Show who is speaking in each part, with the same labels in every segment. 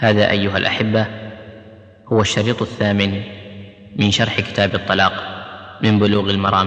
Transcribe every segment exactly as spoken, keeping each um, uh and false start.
Speaker 1: هذا أيها الأحبة هو الشريط الثامن من شرح كتاب الطلاق من بلوغ المرام.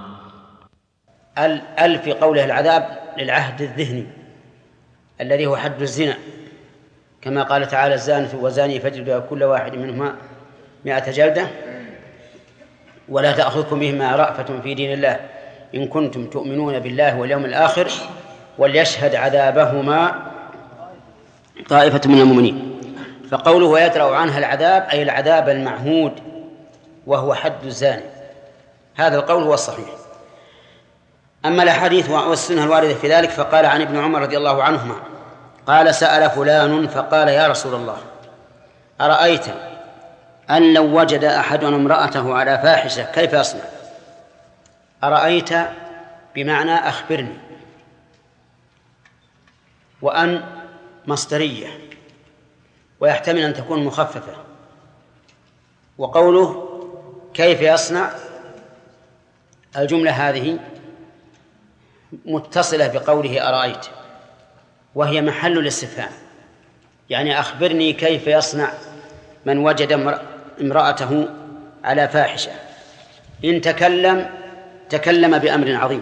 Speaker 2: ال في قوله العذاب للعهد الذهني الذي هو حد الزنا، كما قال تعالى: الزانية والزاني فاجلدوا كل واحد منهما مائة جلدة ولا تأخذكم بهما رأفة في دين الله إن كنتم تؤمنون بالله واليوم الآخر وليشهد عذابهما طائفة من المؤمنين. فقوله ويدرأ عنها العذاب أي العذاب المعهود وهو حد الزاني، هذا القول هو الصحيح. أما الأحاديث والسنة الواردة في ذلك فقال عن ابن عمر رضي الله عنهما قال: سأل فلان فقال: يا رسول الله، أرأيت أن لو وجد أحدنا امرأته على فاحشة كيف يصنع؟ أرأيت بمعنى أخبرني، وأن مصدرية ويحتمل أن تكون مخففة، وقوله كيف يصنع الجملة هذه متصلة بقوله أرأيت، وهي محل الاستفهام، يعني أخبرني كيف يصنع من وجد امرأته على فاحشة. إن تكلم تكلم بأمر عظيم،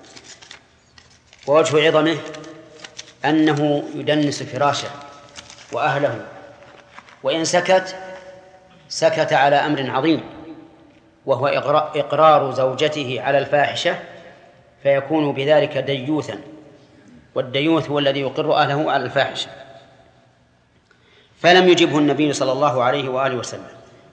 Speaker 2: ووجه عظمه أنه يدنس فراشه وأهله، وإن سكت سكت على أمر عظيم وهو إقرار زوجته على الفاحشة، فيكون بذلك ديوثا، والديوث هو الذي يقر أهله على الفاحشة. فلم يجبه النبي صلى الله عليه وآله وسلم،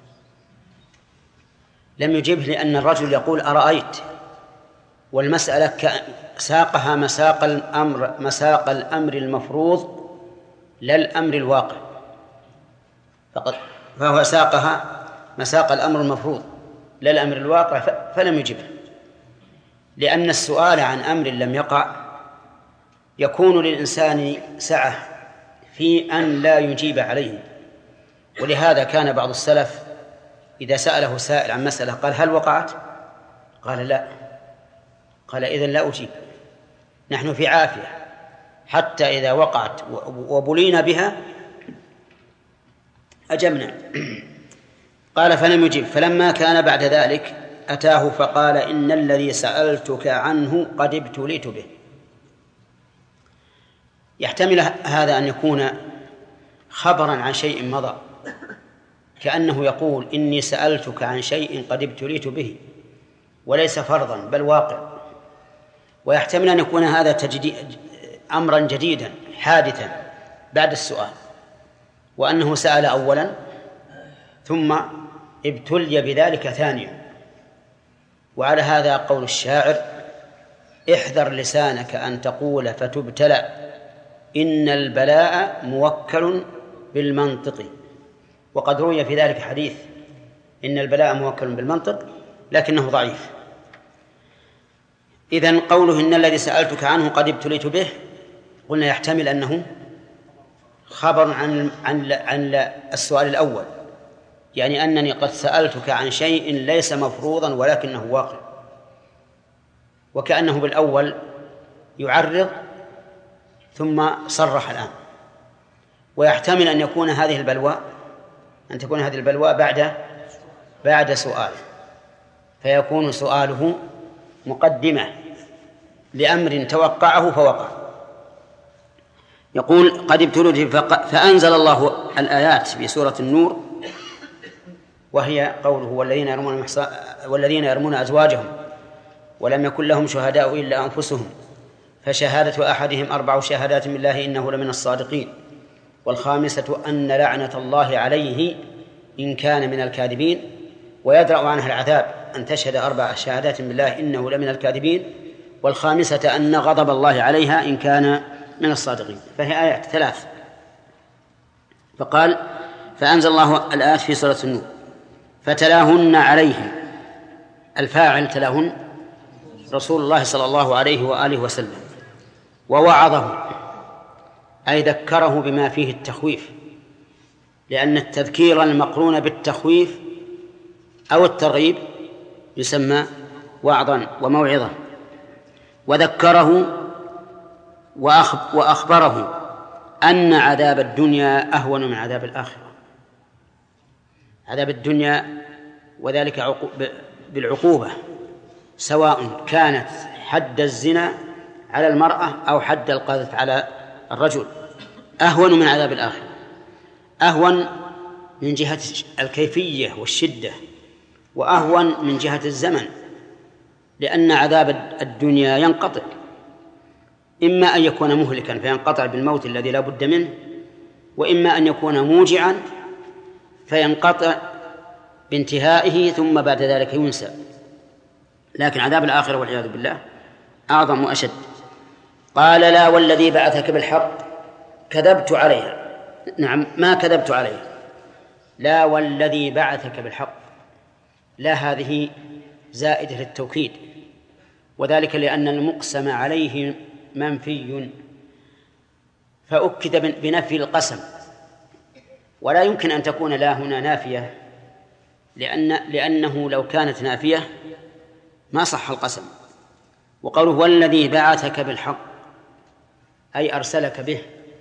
Speaker 2: لم يجبه لأن الرجل يقول أرأيت، والمسألة ساقها مساق الأمر مساق الأمر المفروض لا الأمر الواقع فقط، فهو ساقها مساق الأمر المفروض لا الأمر الواقع، فلم يجبه، لأن السؤال عن أمر لم يقع يكون للإنسان سعة في أن لا يجيب عليه. ولهذا كان بعض السلف إذا سأله سائل عن مسألة قال: هل وقعت؟ قال: لا. قال: إذن لا أجيب، نحن في عافية، حتى إذا وقعت وبلينا بها أجبنا. قال: فلم يجيب. فلما كان بعد ذلك أتاه فقال: إن الذي سألتك عنه قد ابتليت به. يحتمل هذا أن يكون خبرا عن شيء مضى، كأنه يقول: إني سألتك عن شيء قد ابتليت به، وليس فرضا بل واقع. ويحتمل أن يكون هذا تجديد أمرا جديدا حادثا بعد السؤال، وأنه سأل أولا ثم ابتلي بذلك ثانيا. وعلى هذا قول الشاعر: احذر لسانك أن تقول فتبتلى، إن البلاء موكل بالمنطق. وقد روي في ذلك حديث إن البلاء موكل بالمنطق، لكنه ضعيف. إذن قوله إن الذي سألتك عنه قد ابتليت به، قلنا يحتمل أنه خبر عن عن عن السؤال الأول، يعني أنني قد سألتك عن شيء ليس مفروضا ولكنه واقع، وكأنه بالأول يعرض ثم صرح الآن. ويحتمل أن يكون هذه البلوى أن تكون هذه البلوى بعد بعد سؤال، فيكون سؤاله مقدمة لأمر توقعه فوقع. يقول: قد ابتليت، فأنزل الله الآيات في سورة النور، وهي قوله: والذين يرمون والذين يرمون أزواجهم ولم يكن لهم شهداء إلا أنفسهم فشهادة أحدهم أربع شهادات بالله إنه لمن الصادقين، والخامسة أن لعنة الله عليه إن كان من الكاذبين، ويدرأ عنها العذاب أن تشهد أربع شهادات بالله إنه لمن الكاذبين، والخامسة أن غضب الله عليها إن كان من الصادقين. فهي آيات ثلاث. فقال: فأنزل الله الآيات في سورة النور فتلاهن عليهم، الفاعل تلاهن رسول الله صلى الله عليه وآله وسلم، ووعظه أي ذكره بما فيه التخويف، لأن التذكير المقرون بالتخويف أو الترغيب يسمى وعظا وموعظة. وذكره وأخبره أن عذاب الدنيا أهون من عذاب الآخرة. عذاب الدنيا وذلك بالعقوبة، سواء كانت حد الزنا على المرأة أو حد القذف على الرجل، أهون من عذاب الآخرة. أهون من جهة الكيفية والشدة، وأهون من جهة الزمن، لأن عذاب الدنيا ينقطع، إما أن يكون مهلكا فينقطع بالموت الذي لا بد منه، وإما أن يكون موجعا فينقطع بانتهائه ثم بعد ذلك ينسى. لكن عذاب الآخرة والعياذ بالله أعظم وأشد. قال لا والذي بعثك بالحق كذبت عليها. نعم، ما كذبت عليها، لا والذي بعثك بالحق، لا هذه زائدة للتوكيد، وذلك لأن المقسم عليه منفي فأكد بنفي القسم، ولا يمكن أن تكون لا هنا نافية، لأن لأنه لو كانت نافية ما صح القسم. وقوله والذي بعثك بالحق أي أرسلك به،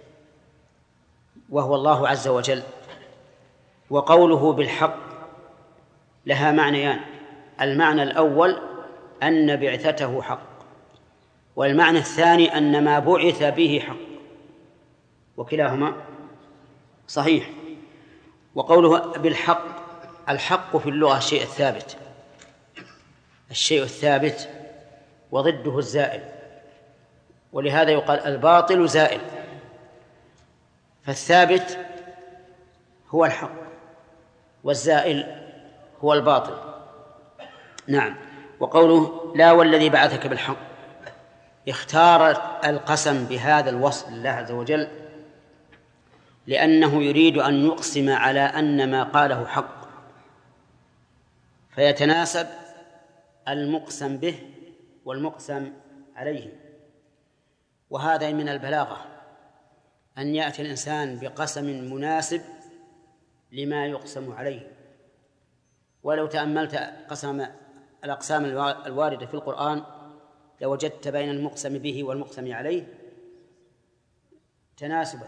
Speaker 2: وهو الله عز وجل. وقوله بالحق لها معنيان: المعنى الأول أن بعثته حق، والمعنى الثاني أن ما بعث به حق، وكلاهما صحيح. وقوله بالحق، الحق في اللغة الشيء الثابت، الشيء الثابت وضده الزائل، ولهذا يقال الباطل زائل، فالثابت هو الحق والزائل هو الباطل. نعم. وقوله لا والذي بعثك بالحق، اختار القسم بهذا الوصف لله عز وجل لأنه يريد أن يقسم على أن ما قاله حق، فيتناسب المقسم به والمقسم عليه. وهذا من البلاغة أن يأتي الإنسان بقسم مناسب لما يقسم عليه. ولو تأملت قسم الأقسام الواردة في القرآن لوجدت بين المقسم به والمقسم عليه تناسبا.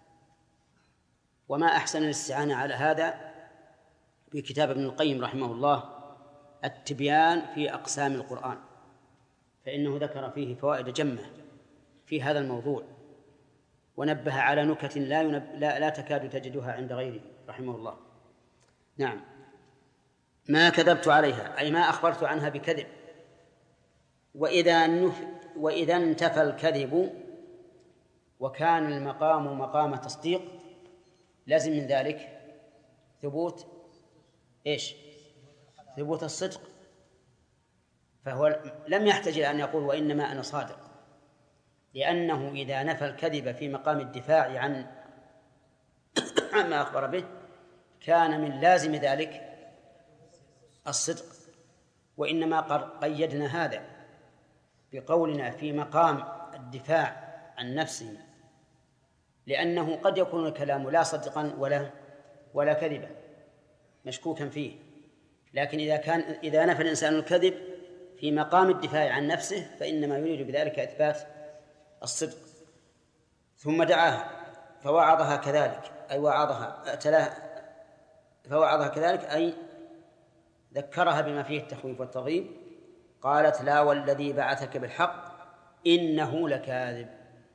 Speaker 2: وما أحسن الاستعانة على هذا بكتاب ابن القيم رحمه الله التبيان في أقسام القرآن، فإنه ذكر فيه فوائد جمة في هذا الموضوع، ونبه على نكت لا, ينب... لا... لا تكاد تجدها عند غيره رحمه الله. نعم. ما كذبت عليها أي ما أخبرت عنها بكذب. وإذا, نف... وإذا انتفى الكذب وكان المقام مقام تصديق لازم من ذلك ثبوت إيش؟ ثبوت الصدق. فهو لم يحتاج أن يقول وإنما أنا صادق، لأنه إذا نفى الكذب في مقام الدفاع عن عما أخبر به كان من لازم ذلك الصدق. وإنما قيدنا هذا بقولنا في مقام الدفاع عن نفسه، لأنه قد يكون الكلام لا صدقا ولا ولا كذبا مشكوكا فيه، لكن إذا كان إذا نفى الإنسان الكذب في مقام الدفاع عن نفسه فإنما يريد بذلك إثبات الصدق. ثم دعاها فوعظها كذلك أي وعظها تلاها فوعظها كذلك أي ذكرها بما فيه التخويف والترغيب. قالت لا والذي بعثك بالحق إنه لكاذب.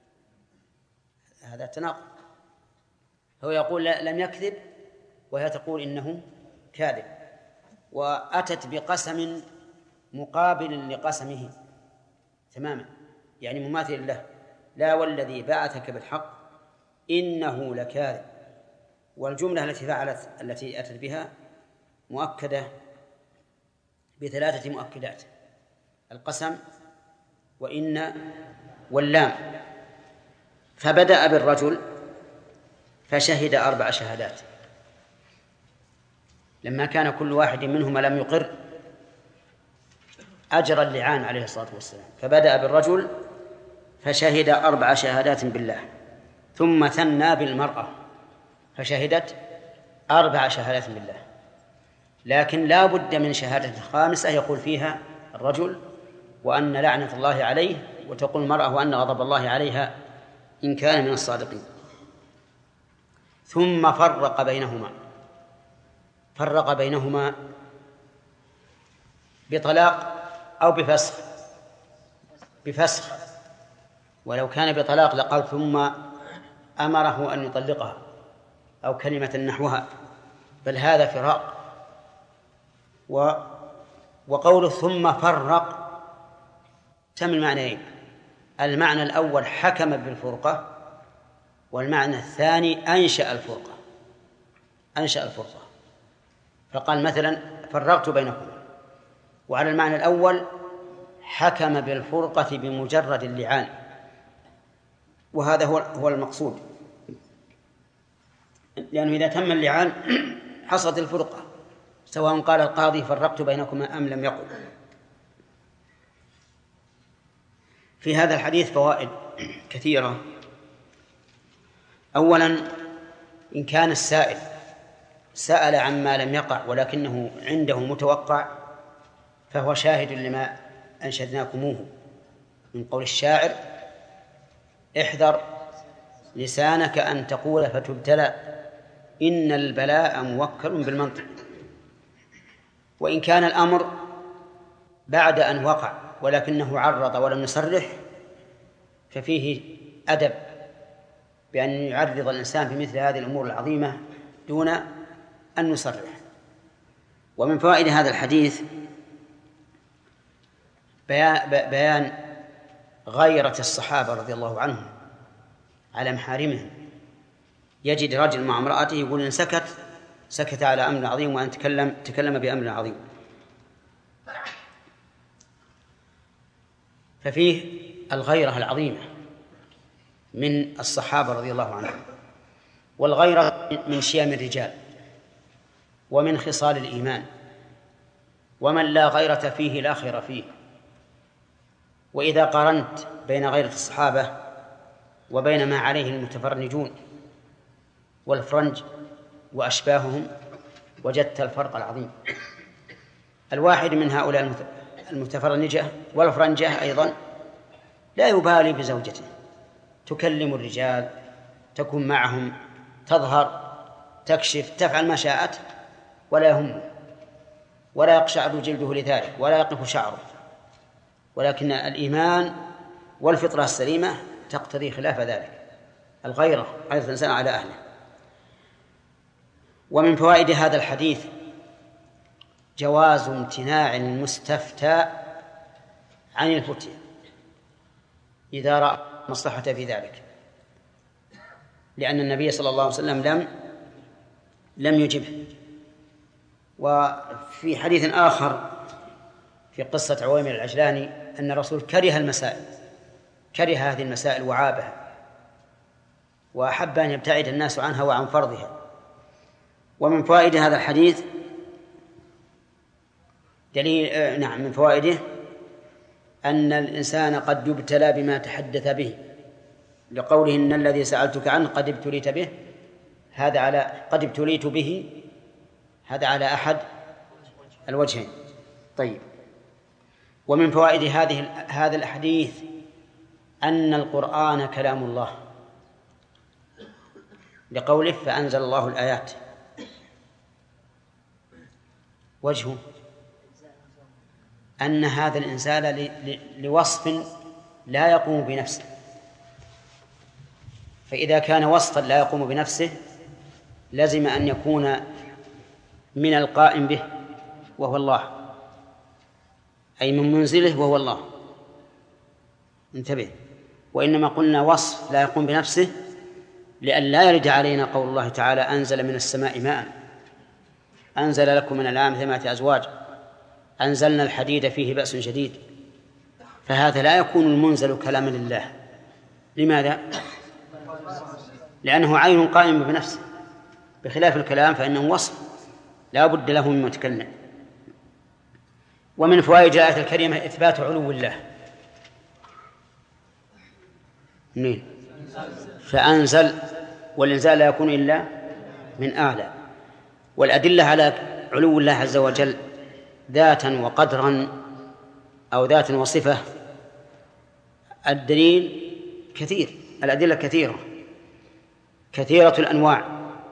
Speaker 2: هذا تناقض، هو يقول لم يكذب وهي تقول إنه كاذب، وأتت بقسم مقابل لقسمه تماما، يعني مماثل له. لا والذي بعثك بالحق إنه لكاذب، والجملة التي فعلت التي أتت بها مؤكدة بثلاثة مؤكدات: القسم وإن واللام. فبدأ بالرجل فشهد أربع شهادات، لما كان كل واحد منهما لم يقر أجرى اللعان عليه الصلاة والسلام. فبدأ بالرجل فشهد أربع شهادات بالله، ثم ثنى بالمرأة فشهدت أربع شهادات بالله، لكن لا بد من شهادة خامسة يقول فيها الرجل وأن لعنة الله عليه، وتقول المرأة وأن غضب الله عليها إن كان من الصادقين. ثم فرق بينهما. فرق بينهما بطلاق أو بفسخ؟ بفسخ. ولو كان بطلاق لقال ثم أمره أن يطلقها أو كلمة نحوها، بل هذا فراق. و وقوله ثم فرق تم المعنيين: المعنى الأول حكم بالفرقة، والمعنى الثاني أنشأ الفرقة. أنشأ الفرقة فقال مثلا فرقت بينكم، وعلى المعنى الأول حكم بالفرقة بمجرد اللعان، وهذا هو هو المقصود، لأنه إذا تم اللعان حصلت الفرقة، سواء قال القاضي فرقت بينكما أم لم يقل. في هذا الحديث فوائد كثيرة. أولا، إن كان السائل سأل عما لم يقع ولكنه عنده متوقع فهو شاهد لما أنشدناكموه من قول الشاعر: احذر لسانك أن تقول فتبتلى، إن البلاء موكل بالمنطق. وإن كان الأمر بعد أن وقع ولكنه عرض ولم يصرح ففيه أدب بأن يعرض الإنسان بمثل هذه الأمور العظيمة دون أن يصرح. ومن فوائد هذا الحديث بيان غيرة الصحابة رضي الله عنهم على محارمهم. يجد رجل مع امرأته يقول إن سكت سكت على أمر عظيم، وأن تكلم تكلم بأمر عظيم. ففيه الغيرة العظيمة من الصحابة رضي الله عنهم. والغيرة من شيم الرجال ومن خصال الإيمان، ومن لا غيرة فيه لا خير فيه. وإذا قارنت بين غيرة الصحابة وبين ما عليه المتفرنجون والفرنج وأشباههم وجدت الفرق العظيم. الواحد من هؤلاء المتفرنجة والفرنجة أيضا لا يبالي بزوجته، تكلم الرجال، تكون معهم، تظهر، تكشف، تفعل ما شاءت، ولا يهمه ولا يقشعر جلده لذلك ولا يقف شعره. ولكن الإيمان والفطرة السليمة تقتضي خلاف ذلك، الغيرة غيرة الإنسان على أهله. ومن فوائد هذا الحديث جواز امتناع المستفتى عن الفتية إذا رأى مصلحة في ذلك، لأن النبي صلى الله عليه وسلم لم لم يجبه. وفي حديث آخر في قصة عويمر العجلاني أن الرسول كره المسائل، كره هذه المسائل وعابها، وأحب أن يبتعد الناس عنها وعن فرضها. ومن فوائد هذا الحديث دليل آه نعم من فوائده أن الإنسان قد يبتلى بما تحدث به، لقوله إن الذي سألتك عنه قد ابتليت به، هذا على قد ابتليت به، هذا على أحد الوجهين. طيب، ومن فوائد هذه هذا الحديث أن القرآن كلام الله، لقوله فأنزل الله الآيات. وجهه أن هذا الإنسان لوصف لا يقوم بنفسه، فإذا كان وصفا لا يقوم بنفسه لازم أن يكون من القائم به وهو الله، أي من منزله وهو الله. انتبه. وإنما قلنا وصف لا يقوم بنفسه لئلا يرد علينا قول الله تعالى أنزل من السماء ماء، أنزل لكم من الأنعام ثمانية أزواج، أنزلنا الحديد فيه بأس شديد. فهذا لا يكون المنزل كلاما لله. لماذا؟ لأنه عين قائم بنفسه، بخلاف الكلام فإنه وصف لا بد له من متكلم. ومن فوائد الآية الكريمة إثبات علو الله. منين؟ فأنزل، والإنزال لا يكون إلا من أعلى. والأدلة على علو الله عز وجل ذاتا وقدرا أو ذات وصفة، الدليل كثير، الأدلة كثيرة كثيرة الأنواع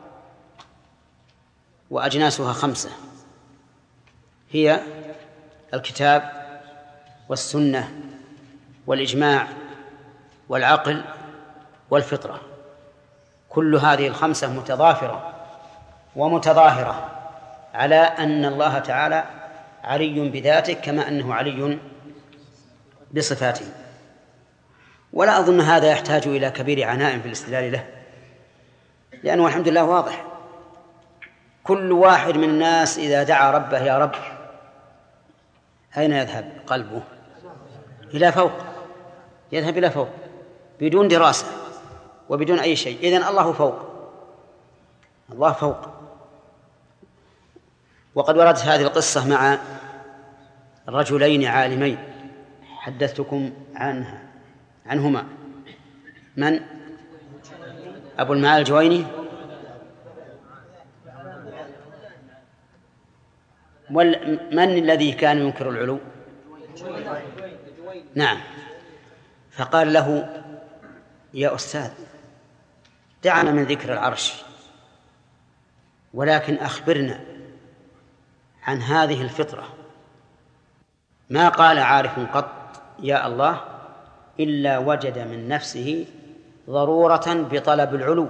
Speaker 2: وأجناسها خمسة، هي الكتاب والسنة والإجماع والعقل والفطرة. كل هذه الخمسة متضافرة ومتظاهرة على أن الله تعالى علي بذاته كما أنه علي بصفاته. ولا أظن هذا يحتاج إلى كبير عناء في الاستدلال له، لأنه الحمد لله واضح. كل واحد من الناس إذا دعا ربه يا رب أين يذهب قلبه؟ إلى فوق، يذهب إلى فوق بدون دراسة وبدون أي شيء. إذن الله فوق، الله فوق. وقد وردت هذه القصة مع رجلين عالمين حدثتكم عنها عنهما، من؟ أبو المعالي الجويني من الذي كان ينكر العلو؟ نعم. فقال له يا أستاذ دعنا من ذكر العرش، ولكن أخبرنا عن هذه الفطرة. ما قال عارف قط يا الله إلا وجد من نفسه ضرورة بطلب العلو،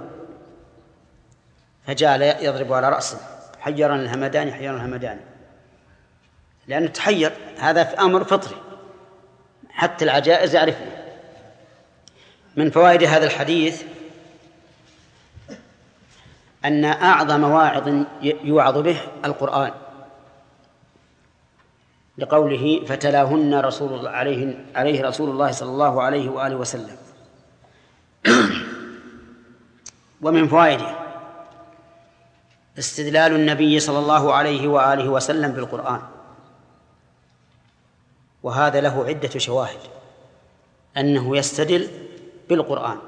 Speaker 2: فجعل يضرب على رأسه حيرا الهمداني حيرا الهمداني، لأنه تحير. هذا في أمر فطري حتى العجائز يعرفه. من فوائد هذا الحديث أن أعظم واعظ يوعظ به القرآن، لقوله فتلاهن رسول الله عليه عليه رسول الله صلى الله عليه وآله وسلم. ومن فوائده استدلال النبي صلى الله عليه وآله وسلم بالقرآن، وهذا له عدة شواهد أنه يستدل بالقرآن.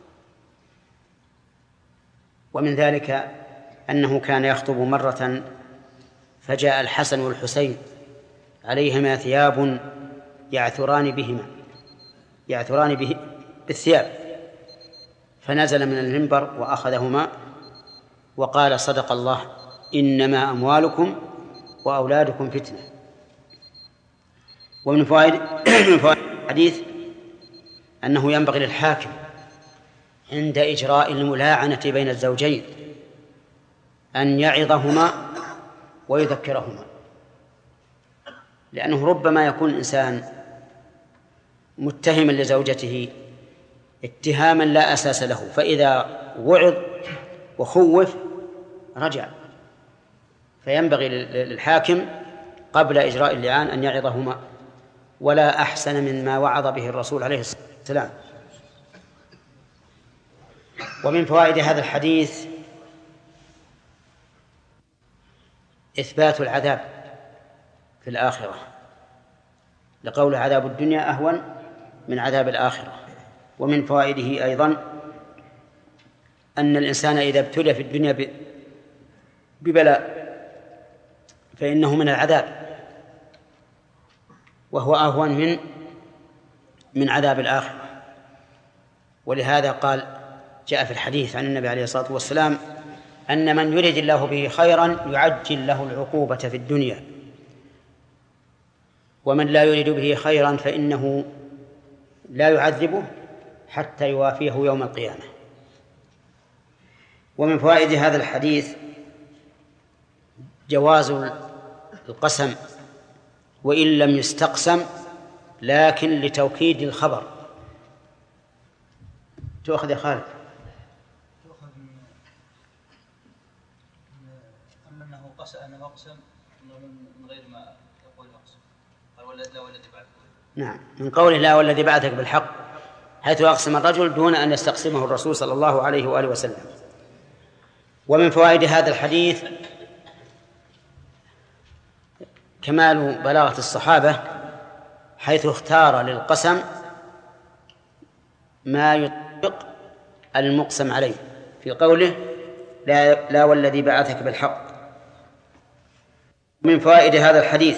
Speaker 2: ومن ذلك أنه كان يخطب مرة فجاء الحسن والحسين عليهما ثياب يعثران بهما يعثران به بالثياب، فنزل من المنبر وأخذهما وقال صدق الله إنما أموالكم وأولادكم فتنة. ومن فوائد الحديث أنه ينبغي للحاكم عند إجراء الملاعنة بين الزوجين أن يعظهما ويذكرهما، لأنه ربما يكون الإنسان متهما لزوجته اتهاما لا أساس له، فإذا وعظ وخوف رجع. فينبغي للحاكم قبل إجراء اللعان أن يعظهما، ولا أحسن مما وعظ به الرسول عليه الصلاة والسلام. ومن فوائد هذا الحديث إثبات العذاب في الآخرة، لقول عذاب الدنيا أهون من عذاب الآخرة. ومن فوائده أيضا أن الإنسان إذا ابتلي في الدنيا ببلاء فإنه من العذاب، وهو أهون من من عذاب الآخرة. ولهذا قال جاء في الحديث عن النبي عليه الصلاة والسلام أن من يريد الله به خيرا يعجل له العقوبة في الدنيا، ومن لا يريد به خيرا فإنه لا يعذبه حتى يوافيه يوم القيامة. ومن فوائد هذا الحديث جواز القسم وإن لم يستقسم، لكن لتوكيد الخبر. تأخذ يا خالد؟
Speaker 3: تأخذ من أنه قسم أنه أقسم من غير ما يقول أقسم، قال لا والذي بعثك.
Speaker 2: نعم، من قوله لا والذي بعثك بالحق، حيث أقسم الرجل دون أن يستقسمه الرسول صلى الله عليه وآله وسلم. ومن فوائد هذا الحديث كمال بلاغة الصحابة، حيث اختار للقسم ما يطبق المقسم عليه في قوله لا, لا والذي بعثك بالحق. من فوائد هذا الحديث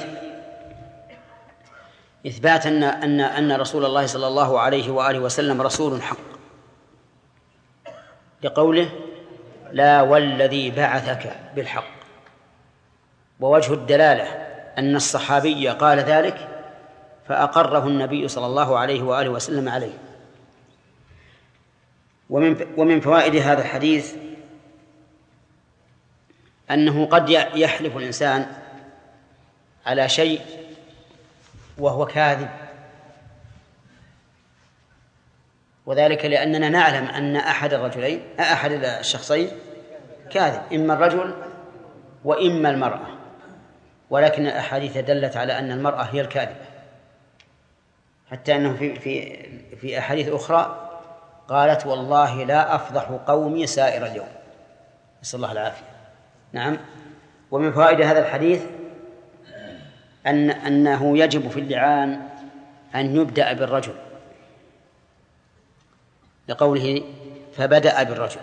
Speaker 2: إثبات أن أن أن رسول الله صلى الله عليه وآله وسلم رسول حق، لقوله لا والذي بعثك بالحق. ووجه الدلالة أن الصحابي قال ذلك فأقره النبي صلى الله عليه وآله وسلم عليه. ومن ومن فوائد هذا الحديث أنه قد يحلف الإنسان على شيء وهو كاذب، وذلك لأننا نعلم أن أحد الرجلين أحد الشخصين كاذب، إما الرجل وإما المرأة، ولكن الأحاديث دلت على أن المرأة هي الكاذبة، حتى أنه في في في أحاديث أخرى قالت والله لا أفضح قومي سائر اليوم، نسأل الله العافية. نعم. ومن فوائد هذا الحديث أن أنه يجب في اللعان أن يبدأ بالرجل، لقوله فبدأ بالرجل،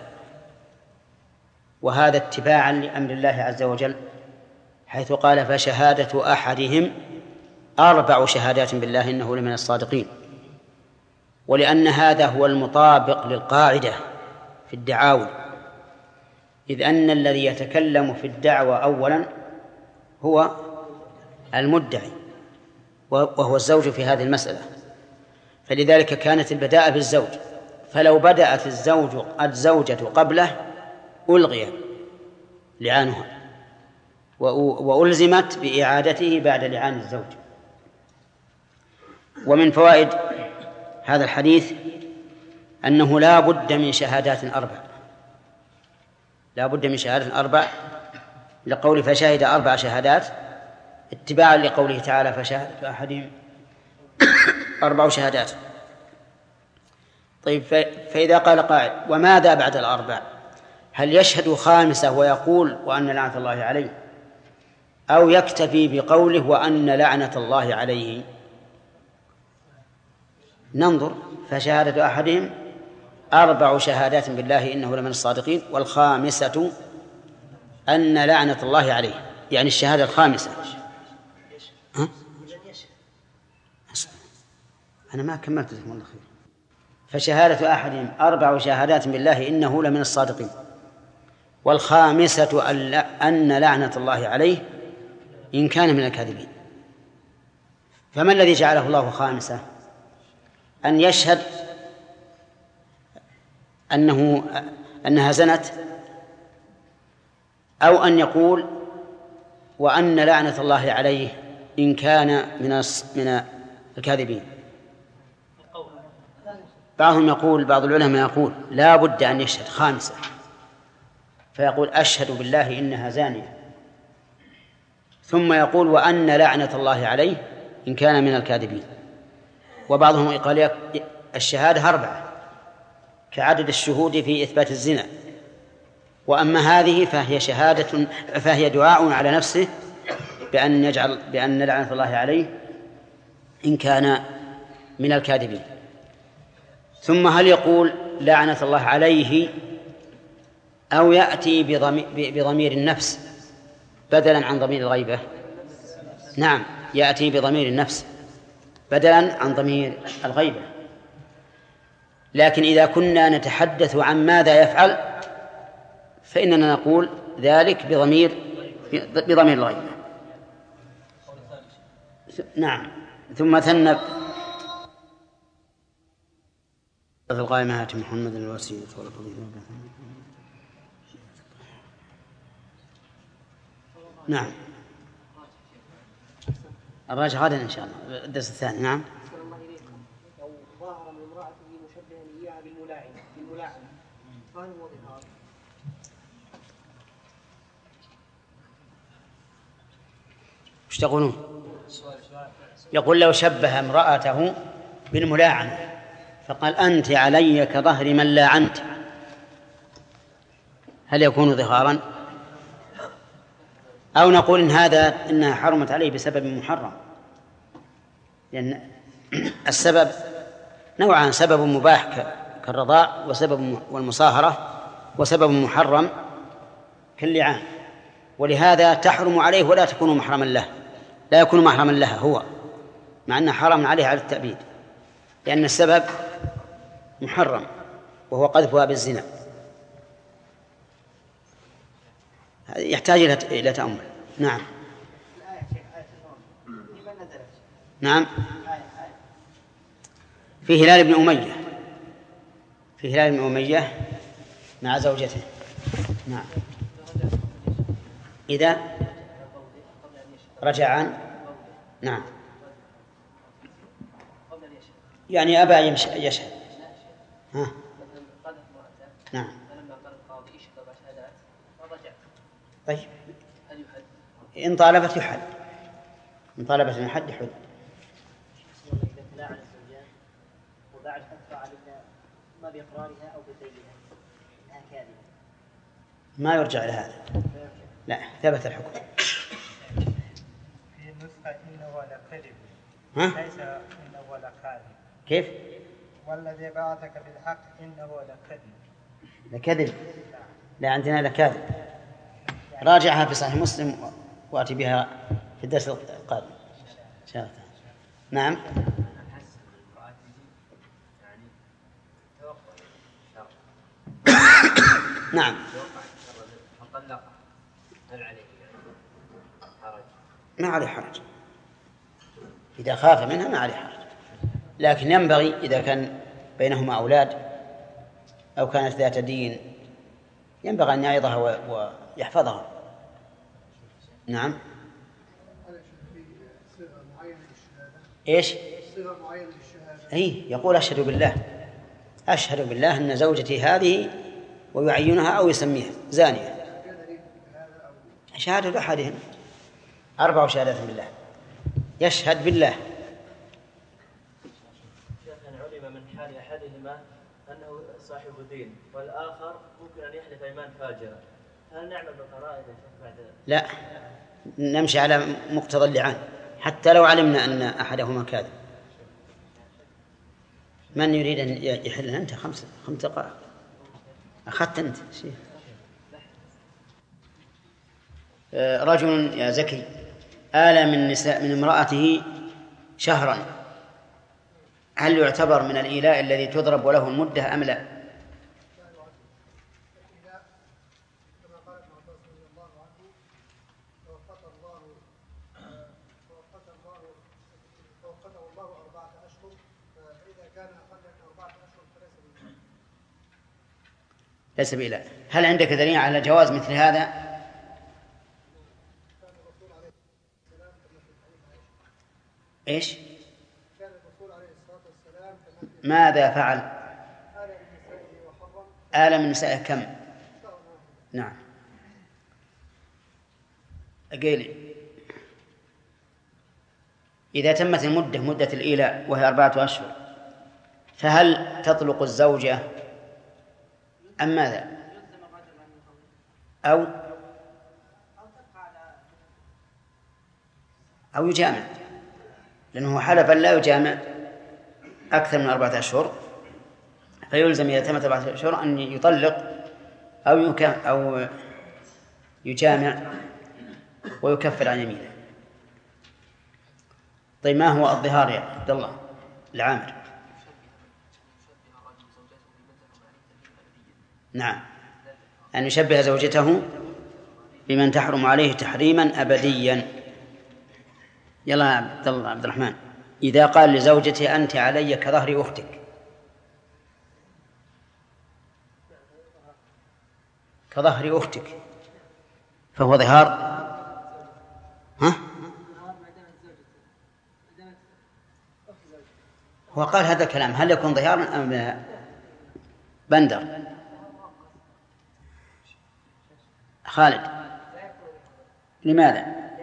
Speaker 2: وهذا اتباعا لأمر الله عز وجل، حيث قال فشهادة أحدهم أربع شهادات بالله إنه لمن الصادقين، ولأن هذا هو المطابق للقاعدة في الدعاوى، إذ أن الذي يتكلم في الدعوى أولا هو المدعي وهو الزوج في هذه المسألة، فلذلك كانت البداءة بالزوج، فلو بدأت الزوج الزوجة قبله ألغي لعانها وألزمت بإعادته بعد لعان الزوج. ومن فوائد هذا الحديث أنه لا بد من شهادات أربع، لا بد من شهادة أربع، لقول فشهد أربع شهادات اتباعا لقوله تعالى فشهادة أحدهم أربع شهادات. طيب، فإذا قال قائل وماذا بعد الأربع؟ هل يشهد خامسة ويقول وأن لعنة الله عليه، أو يكتفي بقوله وأن لعنة الله عليه؟ ننظر. فشهادة أحدهم أربع شهادات بالله إنه لمن الصادقين، والخامسة أن لعنة الله عليه، يعني الشهادة الخامسة. ها؟ أنا ما كملت لكم الله خير. فشهادة أحدهم أربع شهادات بالله إنه لمن الصادقين، والخامسة أن لعنة الله عليه إن كان من الكاذبين. فما الذي جعله الله خامسة؟ أن يشهد أنه أنها زنت، أو أن يقول وأن لعنة الله عليه إن كان من من الكاذبين. بعضهم يقول، بعض العلماء يقول لا بد أن يشهد خامسة، فيقول أشهد بالله إنها زانية، ثم يقول وأن لعنة الله عليه إن كان من الكاذبين. وبعضهم قال الشهادة أربعة كعدد الشهود في إثبات الزنا، وأما هذه فهي شهادة فهي دعاء على نفسه بأن يجعل بأن لعنة الله عليه إن كان من الكاذبين. ثم هل يقول لعنة الله عليه أو يأتي بضمير النفس بدلا عن ضمير الغيبة؟ نعم، يأتي بضمير النفس بدلا عن ضمير الغيبة. لكن إذا كنا نتحدث عن ماذا يفعل فإننا نقول ذلك بضمير بضمير الغيبة. نعم. ثم ثنى في القائمة هات محمد الوسيلة والفضيلة. نعم، الراجع غدا إن شاء الله الدرس الثاني. نعم.
Speaker 4: لو ظاهر من امرأته مشبها إياها بالملاعن بالملاعن فهل هو ظهار؟
Speaker 2: وش تقولون؟ يقول لو شبه امرأته بالملاعنة فقال أنت علي كظهر من لاعنت، هل يكون ظهارا؟ أو نقول إن هذا إنها حرمت عليه بسبب محرم، لأن السبب نوعان: سبب مباح كالرضاع، وسبب والمصاهرة، وسبب محرم كاللعان، ولهذا تحرم عليه ولا تكون محرما له، لا يكون محرما لها هو، مع أنه حرم عليه على التأبيد، لأن السبب محرم وهو قذفها بالزنا. يحتاج إلى تأمل. نعم. نعم، في هلال بن أمية، في هلال بن أمية مع زوجته. نعم، إذا رجع عن نعم يعني أبى يشهد. ها. نعم. طيب إن طالبت يحل، إن طالبت من حد يحل.
Speaker 4: وبعد فترة على ما بإقرارها أو ببينها أنها كاذبة
Speaker 2: ما يرجع لهذا، لا ثبت الحكم.
Speaker 5: في النسخة إنه لكذب
Speaker 2: ها؟
Speaker 5: ليس إنه لكاذب.
Speaker 2: كيف؟
Speaker 5: والذي بعثك بالحق إنه لكذب.
Speaker 2: لكذب؟ لا عندنا لكاذب. راجعها في صحيح مسلم وأتي بها في الدرس القادم إن شاء الله. نعم. نعم. ما عليه حرج إذا خاف منها، ما عليه حرج، لكن ينبغي إذا كان بينهما أولاد أو كانت ذات دين ينبغي أن يعظها ويحفظها. نعم. إيش؟ صيغة معينة للشهادة. أي يقول أشهد بالله، أشهد بالله أن زوجتي هذه، ويعينها أو يسميها زانية. شهادة أحدهم أربع شهادات بالله، يشهد بالله.
Speaker 6: شيخنا علم من حال أحدهما أنه صاحب دين والآخر ممكن أن يحلف أيمان فاجرة، هل نعمل بالقرائن بعد؟
Speaker 2: لا، نمشي على مقتضى اللعان حتى لو علمنا أن أحدهما كاذب. من يريد أن يحل؟ أنت خمس خمس دقائق أخذت أنت شيء. رجل يا زكي آل من نساء من امرأته شهرا، هل يعتبر من الإيلاء الذي تضرب وله المدة أم لا؟ ليس بإيلاء. هل عندك دليل على جواز مثل هذا؟ إيش؟ ماذا فعل؟ آل من نسائه كم؟ نعم. أقيلي إذا تمت المدة مدة الإيلاء وهي أربعة أشهر، فهل تطلق الزوجة أم ماذا؟ أو أو يجامع، لأنه حلف لا يجامع أكثر من أربعة أشهر، فيلزم إذا تمت أربعة أشهر أن يطلق أو يكام أو يجامع ويكفر عن يمينه. طيب ما هو الظهار يا عبد الله العامر؟ نعم، أن يشبه زوجته بمن تحرم عليه تحريما أبديا. يلا يا عبد الله عبد الرحمن، إذا قال لزوجته أنت علي كظهر أختك، كظهر أختك، فهو ظهار. ها؟ هو قال هذا الكلام، هل يكون ظهارا أم لا؟ بندر خالد، لماذا؟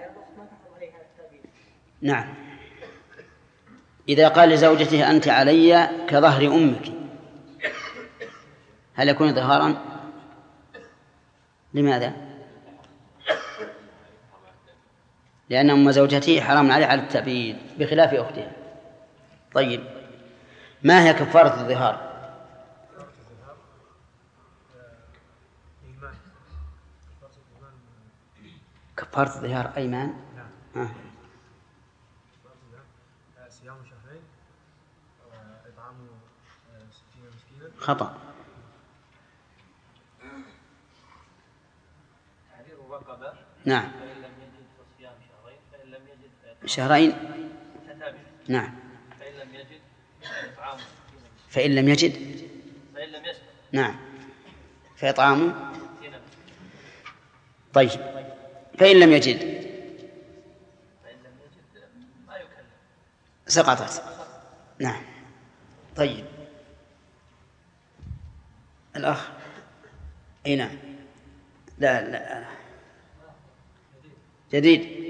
Speaker 2: نعم، إذا قال لزوجته أنت علي كظهر أمك هل يكون ظهارا؟ لماذا؟ لأن أم زوجته حرام عليه على التأبيد بخلاف أختها. طيب ما هي كفارة الظهار؟ كفارة الظهار أيمان؟ نعم.
Speaker 5: صيام شهرين وإطعام ستين مسكينا.
Speaker 2: خطأ. نعم. شهرين نعم.
Speaker 6: فإن لم يجد إطعام.
Speaker 2: فإن لم يجد
Speaker 6: فإن لم يجد
Speaker 2: نعم فإطعام. طيب فإن لم يجد
Speaker 6: فإن لم يجد ما يكلم.
Speaker 2: سقطت. نعم. طيب الأخ أي نعم. لا لا جديد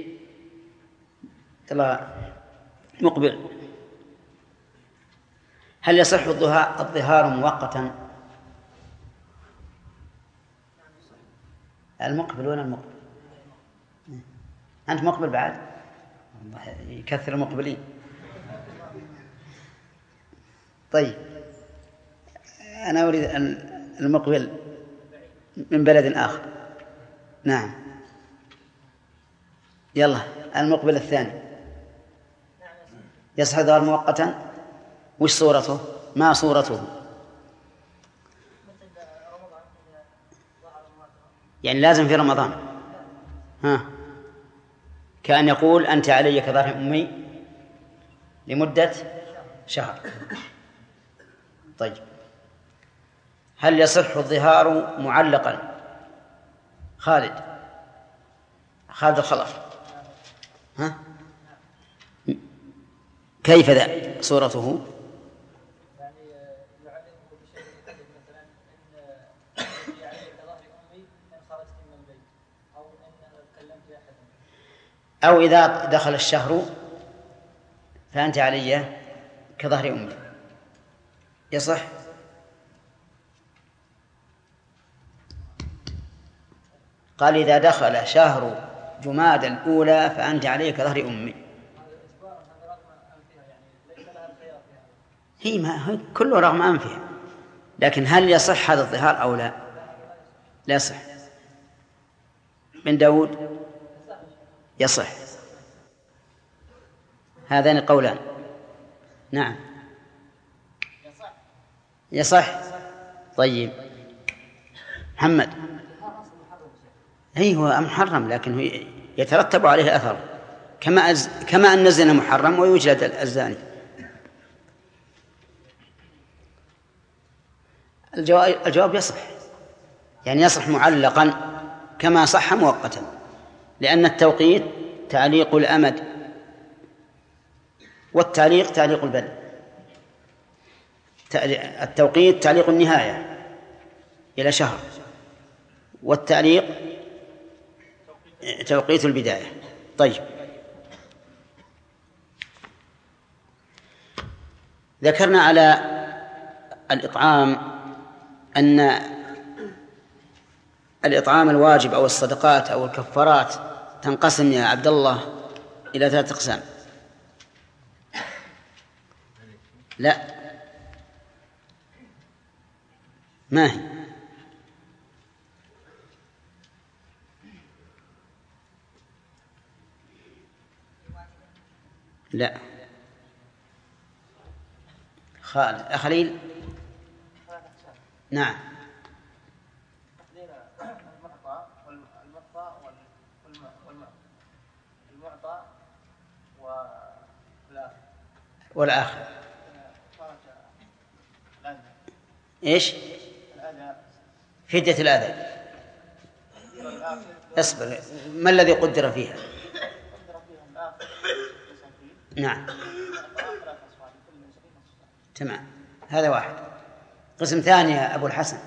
Speaker 2: الله مقبل. هل يصح الظهار مؤقتا؟ المقبل ولا المقبل؟ أنت مقبل بعد؟ يكثر المقبلين. طيب أنا أريد المقبل من بلد آخر. نعم يلا المقبل الثاني يصح الظهار مؤقتا. وش صورته؟ ما صورته؟ يعني لازم في رمضان. ها كأن يقول أنت علي كظهر أمي لمدة شهر. طيب هل يصح الظهار معلقا؟ خالد خالد الخلف ها كيف ذا صورته؟ أو إذا دخل الشهر فأنت علي كظهر أمي يصح؟ قال إذا دخل شهر جمادى الأولى فأنت علي كظهر أمي. هي ما كله رغم أنفها، لكن هل يصح هذا الظهار أو لا؟ لا يصح. بن داود يصح. هذان قولان. نعم يصح. طيب محمد هي هو محرم لكن يترتب عليه أثر كما أز... كما أن الزنا محرم ويوجد الزاني. الجواب... الجواب يصح، يعني يصح معلقا كما صح مؤقتا، لأن التوقيت تعليق الأمد والتعليق تعليق البدء. التوقيت تعليق النهاية إلى شهر، والتعليق توقيت البداية. طيب ذكرنا على الإطعام أن الإطعام الواجب أو الصدقات أو الكفارات تنقسم يا عبد الله إلى ثلاثة أقسام. لا ما هي؟ لا خالد خليل. نعم
Speaker 3: المعطى والمعطى والمعطى المعطى
Speaker 2: والآخر إيش؟ فدية الأذى. اصبر، ما الذي قدر فيها؟ نعم تمام، هذا واحد. قسم ثاني يا أبو الحسن.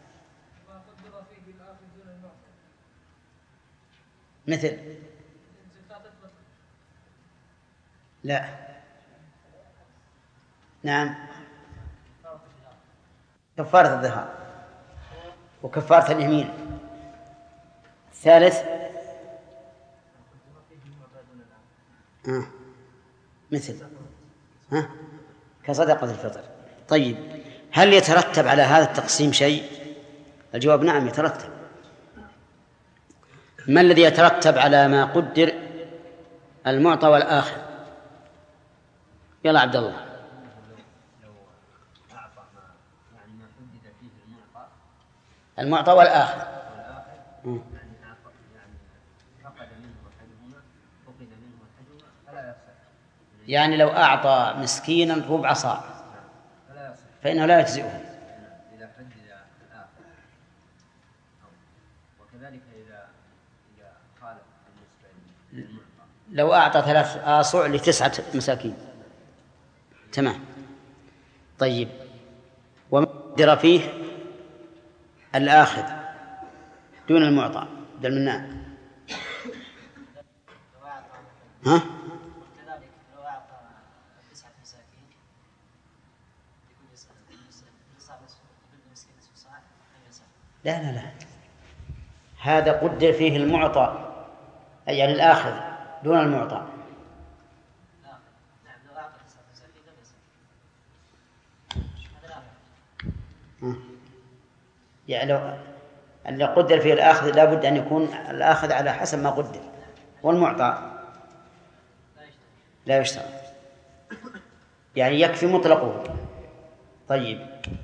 Speaker 2: مثل لا نعم كفارة الظهار وكفارة اليمين. الثالث آه. مثل ها كصدقة الفطر. طيب هل يترتب على هذا التقسيم شيء؟ الجواب نعم يترتب. ما الذي يترتب على ما قدر المعطى والآخر؟ يلا عبد الله. المعطى والآخر م. يعني لو أعطى مسكينا ربع صاع فإنه لا يجزئه.
Speaker 7: إذا حدد الآخر، وكذلك إذا إذا خالف بالنسبة للمعطى.
Speaker 2: لو أعطى ثلاث آصع لتسعة مساكين تمام. طيب، وما قدر فيه الآخذ دون المعطى دل منان ها؟
Speaker 8: كذلك لو أعطى تسعة مساكين
Speaker 2: لا لا لا، هذا قدر فيه المعطى يعني الآخذ دون المعطى.
Speaker 8: نعم، لو أعطى تسعة مساكين لم يصح. هذا لا
Speaker 2: يعني لو اللي قدر فيه الآخذ لا بد أن يكون الآخذ على حسب ما قدر، والمعطى لا يشترط، يعني يكفي مطلقه. طيب،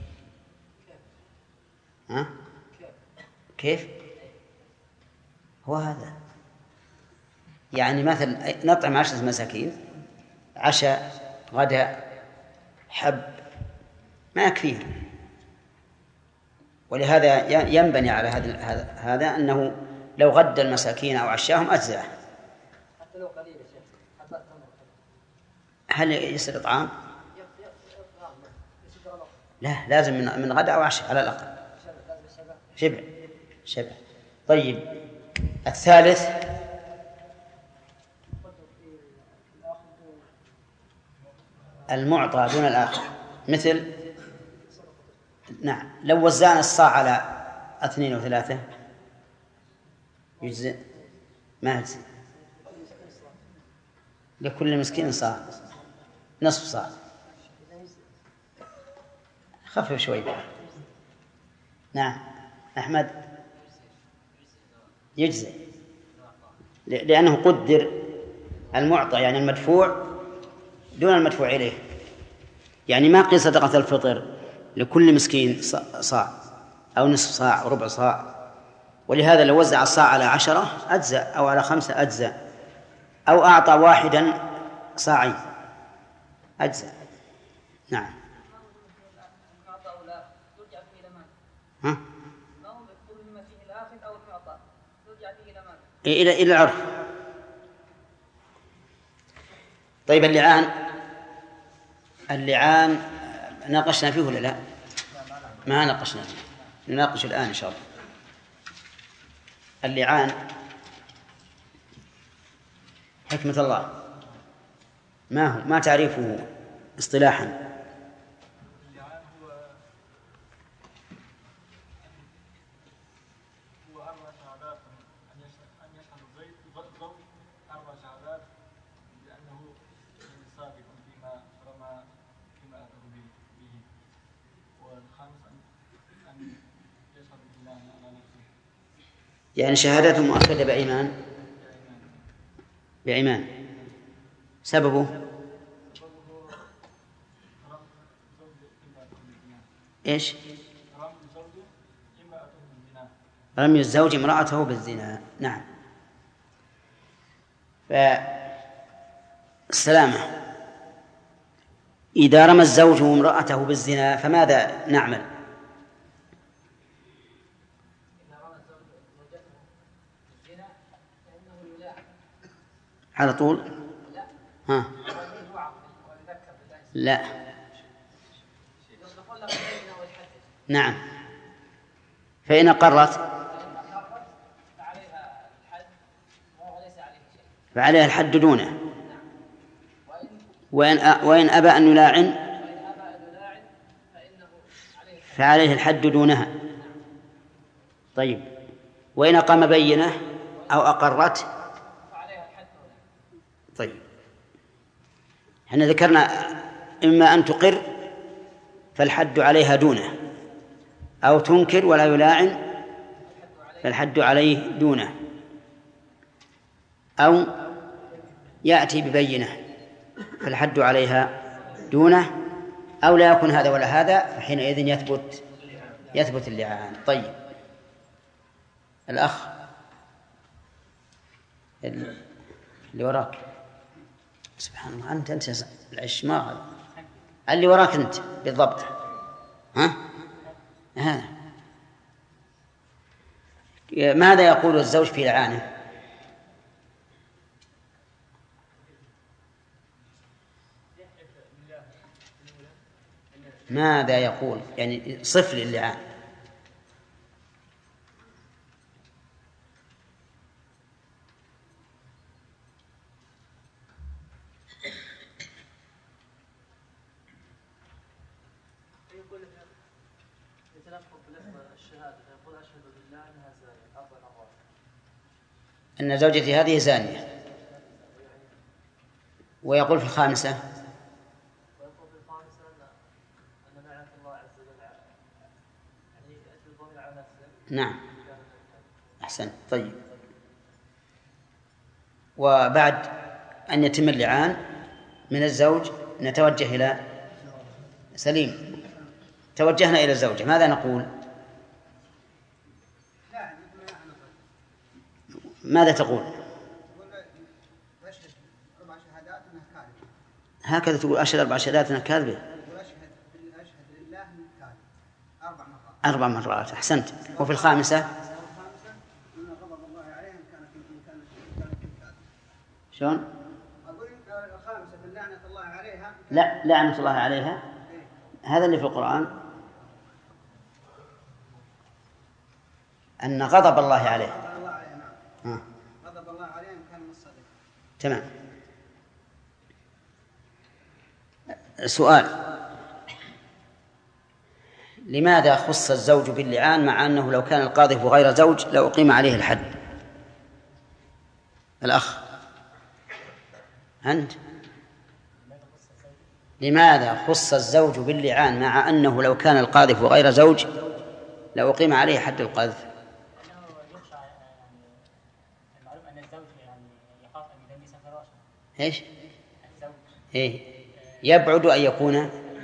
Speaker 2: ها؟ كيف؟ هو هذا يعني مثل نطعم عشرة مساكين عشاء غداء حب ما يكفيهم، ولهذا ينبني على هذا هذا أنه لو غدى المساكين أو عشاهم أجزاه.
Speaker 4: حتى لو قليل يا شيخ، حتى التمر
Speaker 2: هل يصير إطعام؟ لا، لازم من من غداء أو عشاء على الأقل. شبع شبع. طيب، الثالث المعطى دون الآخر، مثل نعم لو وزعنا الصاع على اثنين وثلاثة يجزئ ما يجزئ، لكل مسكين صاع نصف صاع. خفف شوي بقى. نعم أحمد يجزئ لأنه قدر المعطى يعني المدفوع دون المدفوع إليه، يعني ما قيل صدقة الفطر لكل مسكين صاع أو نصف صاع أو ربع صاع، ولهذا لو وزع الصاع على عشرة أجزأ أو على خمسة أجزأ، أو أعطى واحدا صاعين أجزأ. نعم. ها؟ إلى إلى العرف. طيب، اللعان اللعان ناقشنا فيه ولا لا؟ ما ناقشنا فيه، نناقش الآن إن شاء الله. اللعان حكمة الله ما هو ما تعريفه اصطلاحا؟ يعني شهادته مؤكدة بإيمان بإيمان سببه إيش؟ رمي الزوج امرأته بالزنا. نعم. فالسلامة، إذا رمى الزوج امرأته بالزنا فماذا نعمل؟ على طول؟ ها؟ لا. نعم. فإن أقرت فعليها الحد دونه، وإن وإن أبى أن يلاعن فعليه الحد دونها. طيب، وإن أقام بينة أو أقرت. طيب، احنا ذكرنا إما أن تقر فالحد عليها دونه، أو تنكر ولا يلاعن فالحد عليه دونه، أو يأتي ببينة فالحد عليها دونه، أو لا يكون هذا ولا هذا فحينئذ يثبت يثبت اللعان. طيب، الأخ اللي وراك سبحان الله، أنت أنت العش ما هذا اللي وراك أنت بالضبط. ها هذا ماذا يقول الزوج في لعانه؟ ماذا يقول؟ يعني صف للعان. أن زوجتي هذه زانية، ويقول في الخامسة
Speaker 6: ويقول في الخامسة أن لعنة الله عز وجل يعني يأتي الضمير على نفسه.
Speaker 2: نعم أحسن. طيب، وبعد أن يتم اللعان من الزوج نتوجه إلى سليم. توجهنا إلى الزوجة، ماذا نقول؟ ماذا تقول؟ هكذا تقول أشهد أربع شهادات أنها كاذبة. أربع مرات. أحسنت. وفي الخامسة شلون؟
Speaker 5: أقول الخامسة في لعنة الله عليها.
Speaker 2: لا، لعنة الله عليها هذا اللي في القرآن، أن غضب الله عليه.
Speaker 5: آه. غضب الله عليهم كان من الصدق.
Speaker 2: تمام. سؤال: لماذا خص الزوج باللعان مع أنه لو كان القاذف غير زوج لأقيم عليه الحد؟ الأخ أنت، لماذا خص الزوج باللعان مع أنه لو كان القاذف غير زوج لأقيم عليه حد القذف؟ إيش؟ إيه؟ يبعد أن يكون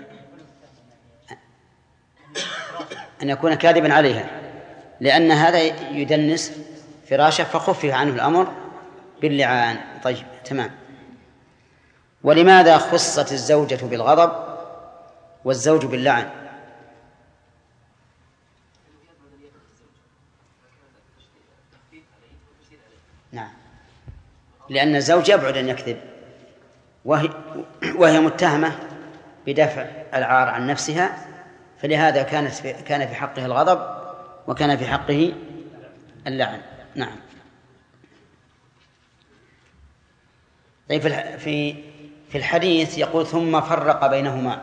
Speaker 2: أن يكون كاذبا عليها، لأن هذا يدنس فراشه فخفف عنه الأمر باللعان. طيب تمام. ولماذا خصت الزوجة بالغضب والزوج باللعن؟ نعم، لأن الزوج يبعد أن يكذب، وهي, وهي متهمة بدفع العار عن نفسها، فلهذا كانت في كان في حقه الغضب وكان في حقه اللعن. نعم. طيب في في الحديث يقول ثم فرق بينهما.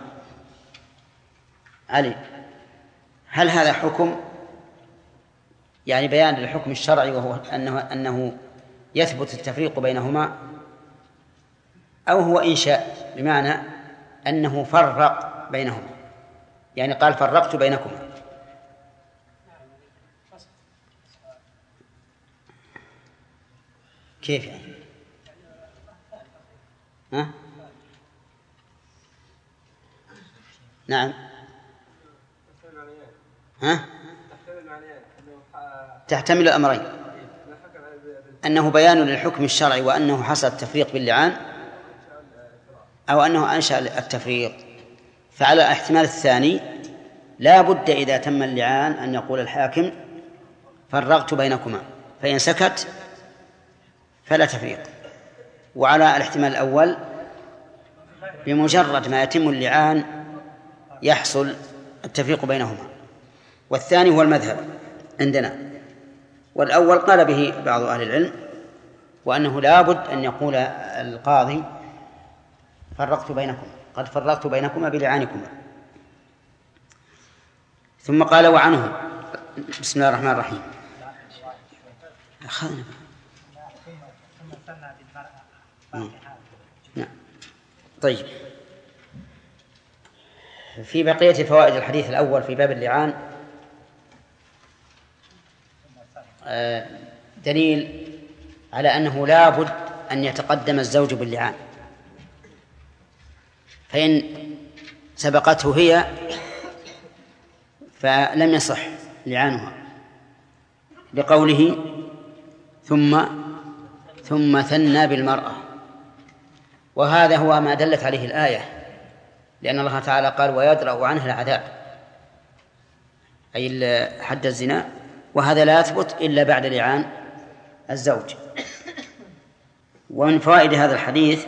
Speaker 2: علي، هل هذا حكم يعني بيان للحكم الشرعي وهو أنه أنه يثبت التفريق بينهما، أو هو إنشاء بمعنى أنه فرق بينهما، يعني قال فرقت بينكما؟ كيف يعني؟ ها؟ نعم. ها؟ تحتمل الأمرين، أنه بيان للحكم الشرعي وأنه حصل التفريق باللعان، أو أنه أنشأ التفريق. فعلى الاحتمال الثاني لا بد إذا تم اللعان أن يقول الحاكم فرقت بينكما، فإن سكت فلا تفريق. وعلى الاحتمال الأول بمجرد ما يتم اللعان يحصل التفريق بينهما، والثاني هو المذهب عندنا. والأول قال به بعض أهل العلم، وأنه لا بد أن يقول القاضي فرقت بينكم، قد فرقت بينكما بلعانكما. ثم قال وعنه. بسم الله الرحمن الرحيم. أخذنا نعم. طيب، في بقية فوائد الحديث الأول في باب اللعان دليل على أنه لا بد أن يتقدم الزوج باللعان، فإن سبقته هي فلم يصح لعانها، بقوله ثم ثم ثنى بالمرأة، وهذا هو ما دلت عليه الآية، لأن الله تعالى قال ويدرأ عنها العذاب، أي حد الزنا، وهذا لا يثبت إلا بعد لعان الزوج. ومن فوائد هذا الحديث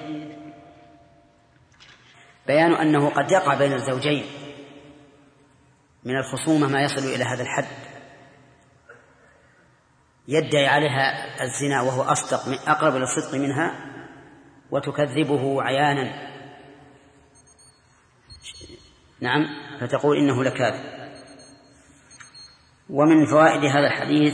Speaker 2: بيان أنه قد يقع بين الزوجين من الخصومة ما يصل إلى هذا الحد، يدعي عليها الزنا وهو أصدق من أقرب إلى الصدق منها وتكذبه عيانا، نعم، فتقول إنه لكاذب. ومن فوائد هذا الحديث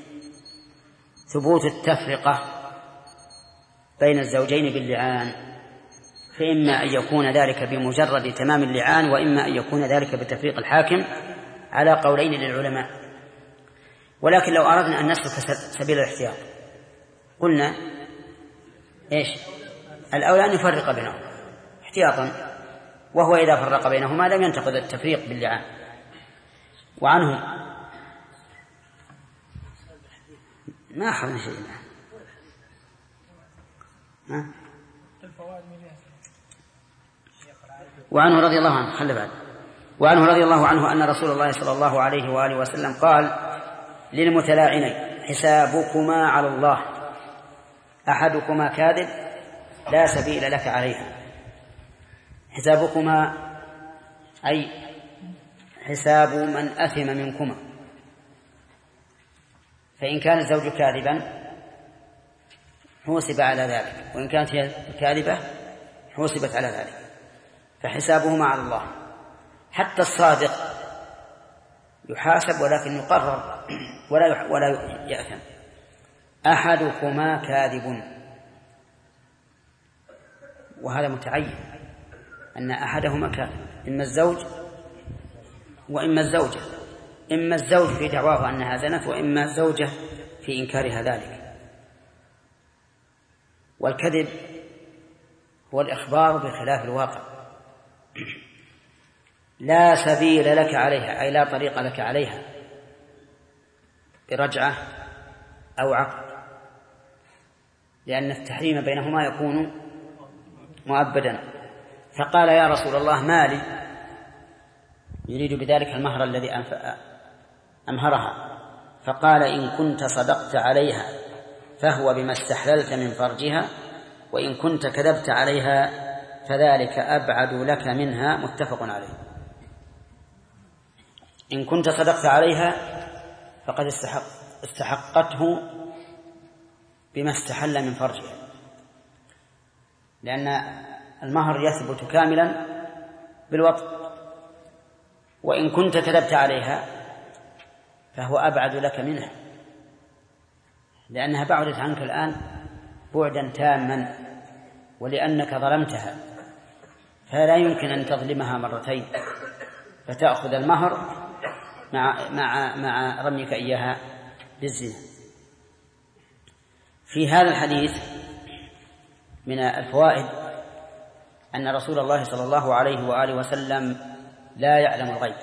Speaker 2: ثبوت التفرقة بين الزوجين باللعان، فإما أن يكون ذلك بمجرد تمام اللعان، وإما أن يكون ذلك بتفريق الحاكم على قولين للعلماء. ولكن لو أردنا أن نسلك سبيل الاحتياط قلنا إيش؟ الأولى أن يفرق بينهم احتياطا، وهو إذا فرق بينهما لم ينتقض التفريق باللعان. وعنه ما أخذنا شيء الآن. وعنه رضي الله عنه خلي بعد وعنه رضي الله عنه أن رسول الله صلى الله عليه وآله وسلم قال للمتلاعنين حسابكما على الله، أحدكما كاذب لا سبيل لك عليها. حسابكما أي حساب من أثم منكما، فإن كان الزوج كاذبا حوسب على ذلك، وإن كانت هي كاذبة حوسبت على ذلك، فحسابهما على الله. حتى الصادق يحاسب ولكن يقرر ولا ولا يأثم. أحدكما كاذب، وهذا متعين أن أحدهما كاذب، إما الزوج وإما الزوجة، إما الزوج في دعواه أنها زنت، وإما الزوجة في إنكارها ذلك. والكذب هو الإخبار بخلاف الواقع. لا سبيل لك عليها أي لا طريق لك عليها برجعة أو عقد، لأن التحريم بينهما يكون مؤبدا. فقال يا رسول الله مالي، يريد بذلك المهر الذي أمهرها. فقال إن كنت صدقت عليها فهو بما استحللت من فرجها، وإن كنت كذبت عليها فذلك أبعد لك منها. متفق عليه. إن كنت صدقت عليها فقد استحق استحقته بما استحل من فرجها، لأن المهر يثبت كاملا بالوطء. وإن كنت كذبت عليها فهو أبعد لك منها، لأنها بعدت عنك الآن بعدا تاما، ولأنك ظلمتها، فلا يمكن أن تظلمها مرتين فتأخذ المهر مع مع مع رميك إياها بالزنا. في هذا الحديث من الفوائد أن رسول الله صلى الله عليه وآله وسلم لا يعلم الغيب،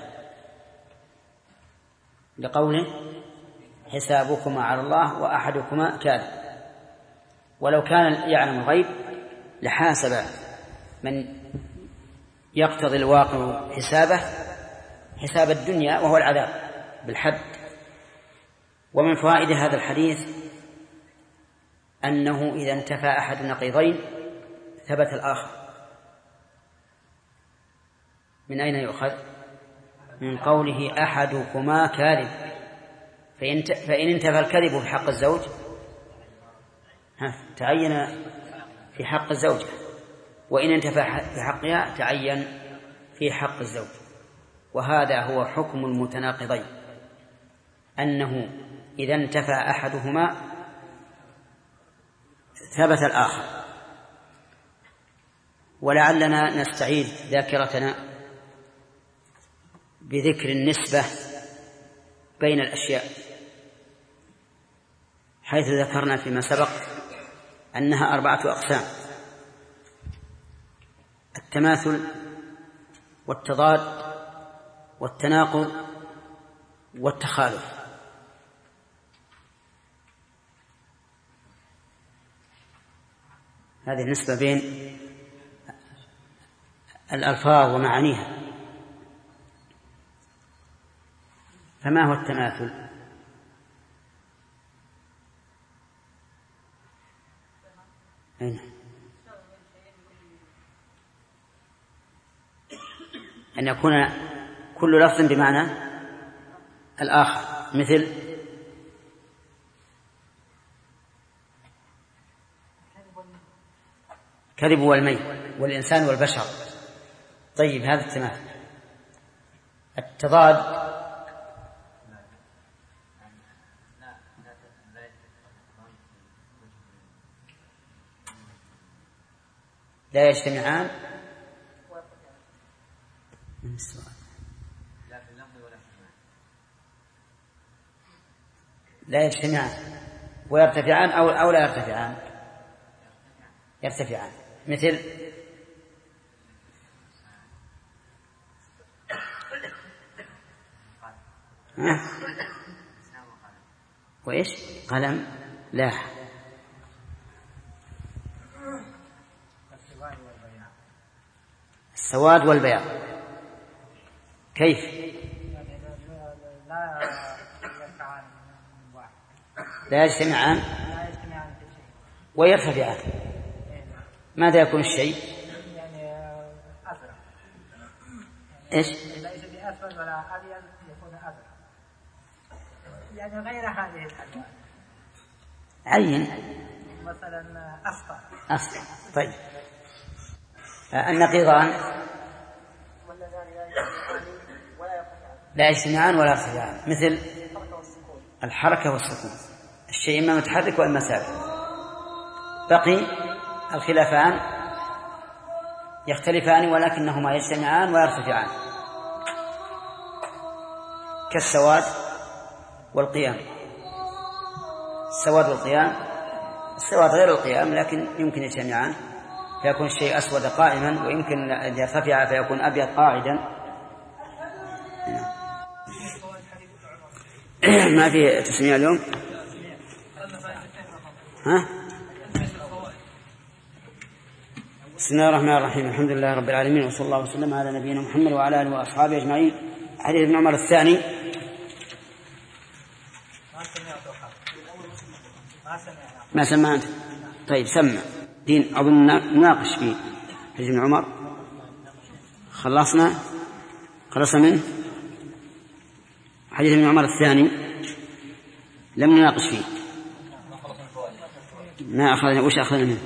Speaker 2: لقوله حسابكما على الله وأحدكما كاذب. ولو كان يعلم الغيب لحاسب من يقتضي الواقع حسابه حساب الدنيا وهو العذاب بالحد. ومن فوائد هذا الحديث أنه إذا انتفى أحد النقيضين ثبت الآخر. من أين يؤخذ؟ من قوله أحدكما كاذب، فإن انتفى الكذب في حق الزوج تعين في حق الزوجة، وإن انتفى في حقها تعين في حق الزوج. وهذا هو حكم المتناقضين، أنه إذا انتفى أحدهما ثبت الآخر. ولعلنا نستعيد ذاكرتنا بذكر النسبة بين الأشياء، حيث ذكرنا فيما سبق أنها أربعة أقسام: التماثل والتضاد والتناقض والتخالف. هذه النسبة بين الألفاظ ومعانيها. فما هو التماثل؟ أين؟ أن يكون كل لفظ بمعنى الآخر، مثل كذب والميت والإنسان والبشر. طيب، هذا التماثل. التضاد لا يجتمعان لا يجتمعان ويرتفعان أو أو لا يرتفعان يرتفعان مثل وإيش؟ قلم لاح. السواد والبياض كيف؟ لا يجتمعان ويرتفعان. ماذا يكون الشيء؟ إيش؟
Speaker 5: ليس بأسود ولا أبيض، يكون أزرق، يعني غير هذه الألوان.
Speaker 2: عين
Speaker 5: مثلا أصفر.
Speaker 2: أصفر. طيب، النقيضان لا يجتمعان ولا يرتفعان، مثل الحركة والسكون. الشيء إما متحرك وإما ساكن. بقي الخلافان يختلفان ولكنهما يجتمعان ويرتفعان، كالسواد والقيام. السواد والقيام، السواد غير القيام لكن يمكن يجتمعان فيكون الشيء أسود قائما، ويمكن أن يرتفع فيكون أبيض قاعدا. ما في تسمية اليوم؟ ها؟ بسم الله الرحمن الرحيم. الحمد لله رب العالمين، وصلى الله وسلم على نبينا محمد وعلى آله وأصحابه أجمعين. حديث ابن عمر الثاني. ما سمع أنت؟ طيب سمع دين. أظن نناقش فيه حديث ابن عمر. خلصنا خلصنا منه. حديث ابن عمر الثاني لم نناقش فيه. ما أخذنا. وش أخذنا منه؟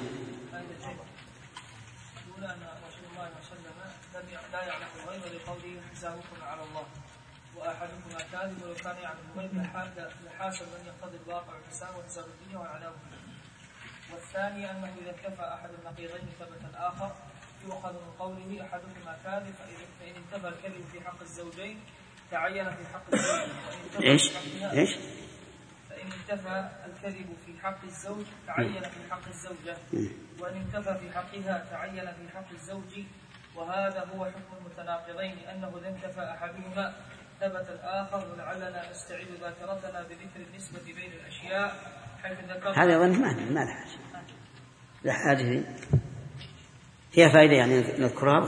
Speaker 9: وأحدكم كاذب ولو كان يعلم الغيب لحاسب من يقتضي الواقع والحساب وحساب الدنيا وعذاب الدنيا. والثاني أنه إذا انتفى أحد النقيضين ثبت الآخر، يؤخذ من قوله أحدكما كاذب، فإن انتفى الكذب في حق الزوجين تعين في حق الزوج.
Speaker 2: إيش؟ إيش؟
Speaker 9: فإن انتفى الكذب في حق الزوج تعين في حق الزوجة، وإن انتفى في حقها تعين في حق الزوج. وهذا هو حكم المتناقضين، لأنه إذا انتفى أحدهما ثبت الآخر. ولعلنا نستعيد ذاكرتنا بذكر النسبة بين الأشياء حيث ذكرنا.
Speaker 2: هذا يظن ما ما له حاجة. لا حاجة. فيها فائدة يعني نذكرها.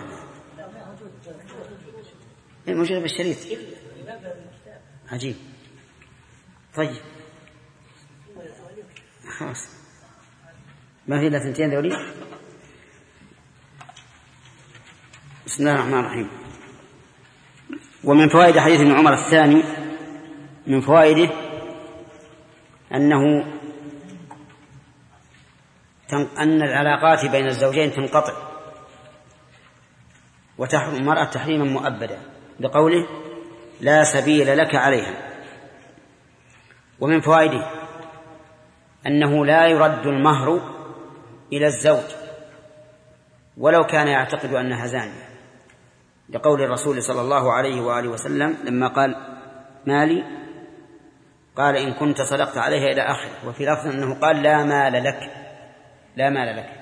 Speaker 2: هي موجودة بالشريط. عجيب. طيب خلاص، ما في إلا ثنتين ذولي. بسم الله الرحمن الرحيم. ومن فوائد حديث ابن عمر الثاني، من فوائده أنه أن العلاقات بين الزوجين تنقطع وتحرم المرأة تحريما مؤبدا بقوله لا سبيل لك عليها. ومن فوائده أنه لا يرد المهر إلى الزوج ولو كان يعتقد أنها زانية، لقول الرسول صلى الله عليه وآله وسلم لما قال مالي، قال إن كنت صدقت عليها إلى آخره. وفي لفظ أنه قال لا مال لك، لا مال لك.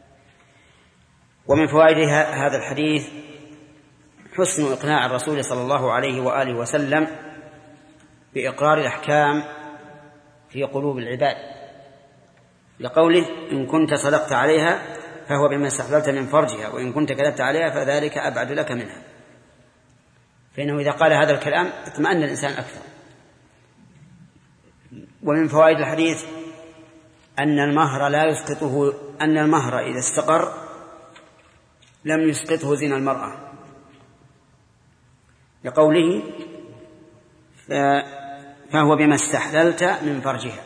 Speaker 2: ومن فوائد هذا الحديث حسن إقناع الرسول صلى الله عليه وآله وسلم بإقرار الأحكام في قلوب العباد، لقوله إن كنت صدقت عليها فهو بما استحللت من فرجها وإن كنت كذبت عليها فذلك أبعد لك منها. فإنه إذا قال هذا الكلام اطمأن الإنسان أكثر. ومن فوائد الحديث أن المهر لا يسقطه، أن المهر إذا استقر لم يسقطه زنا المرأة، لقوله فهو بما استحللت من فرجها.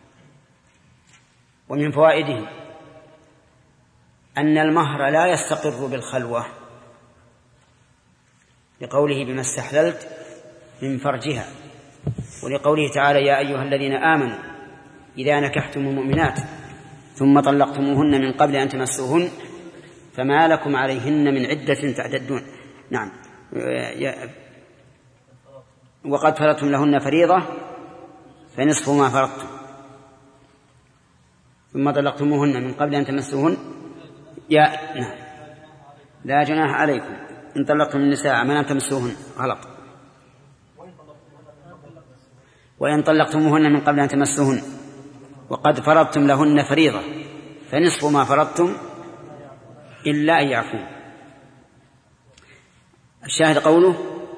Speaker 2: ومن فوائده أن المهر لا يستقر بالخلوة، لقوله بما استحللت من فرجها، ولقوله تعالى يا أيها الذين آمنوا إذا نكحتم المؤمنات ثم طلقتموهن من قبل أن تمسوهن فما لكم عليهن من عدة تعتدون. نعم. وقد فرضتم لهن فريضة فنصف ما فرضتم ثم طلقتموهن من قبل أن تمسوهن يا نعم لا جناح عليكم إن طلقتم النساء ما لم تمسوهن غلط وإن طلقتموهن من قبل أن تمسوهن وقد فرضتم لهن فريضة فنصف ما فرضتم إلا أن يعفون. الشاهد قوله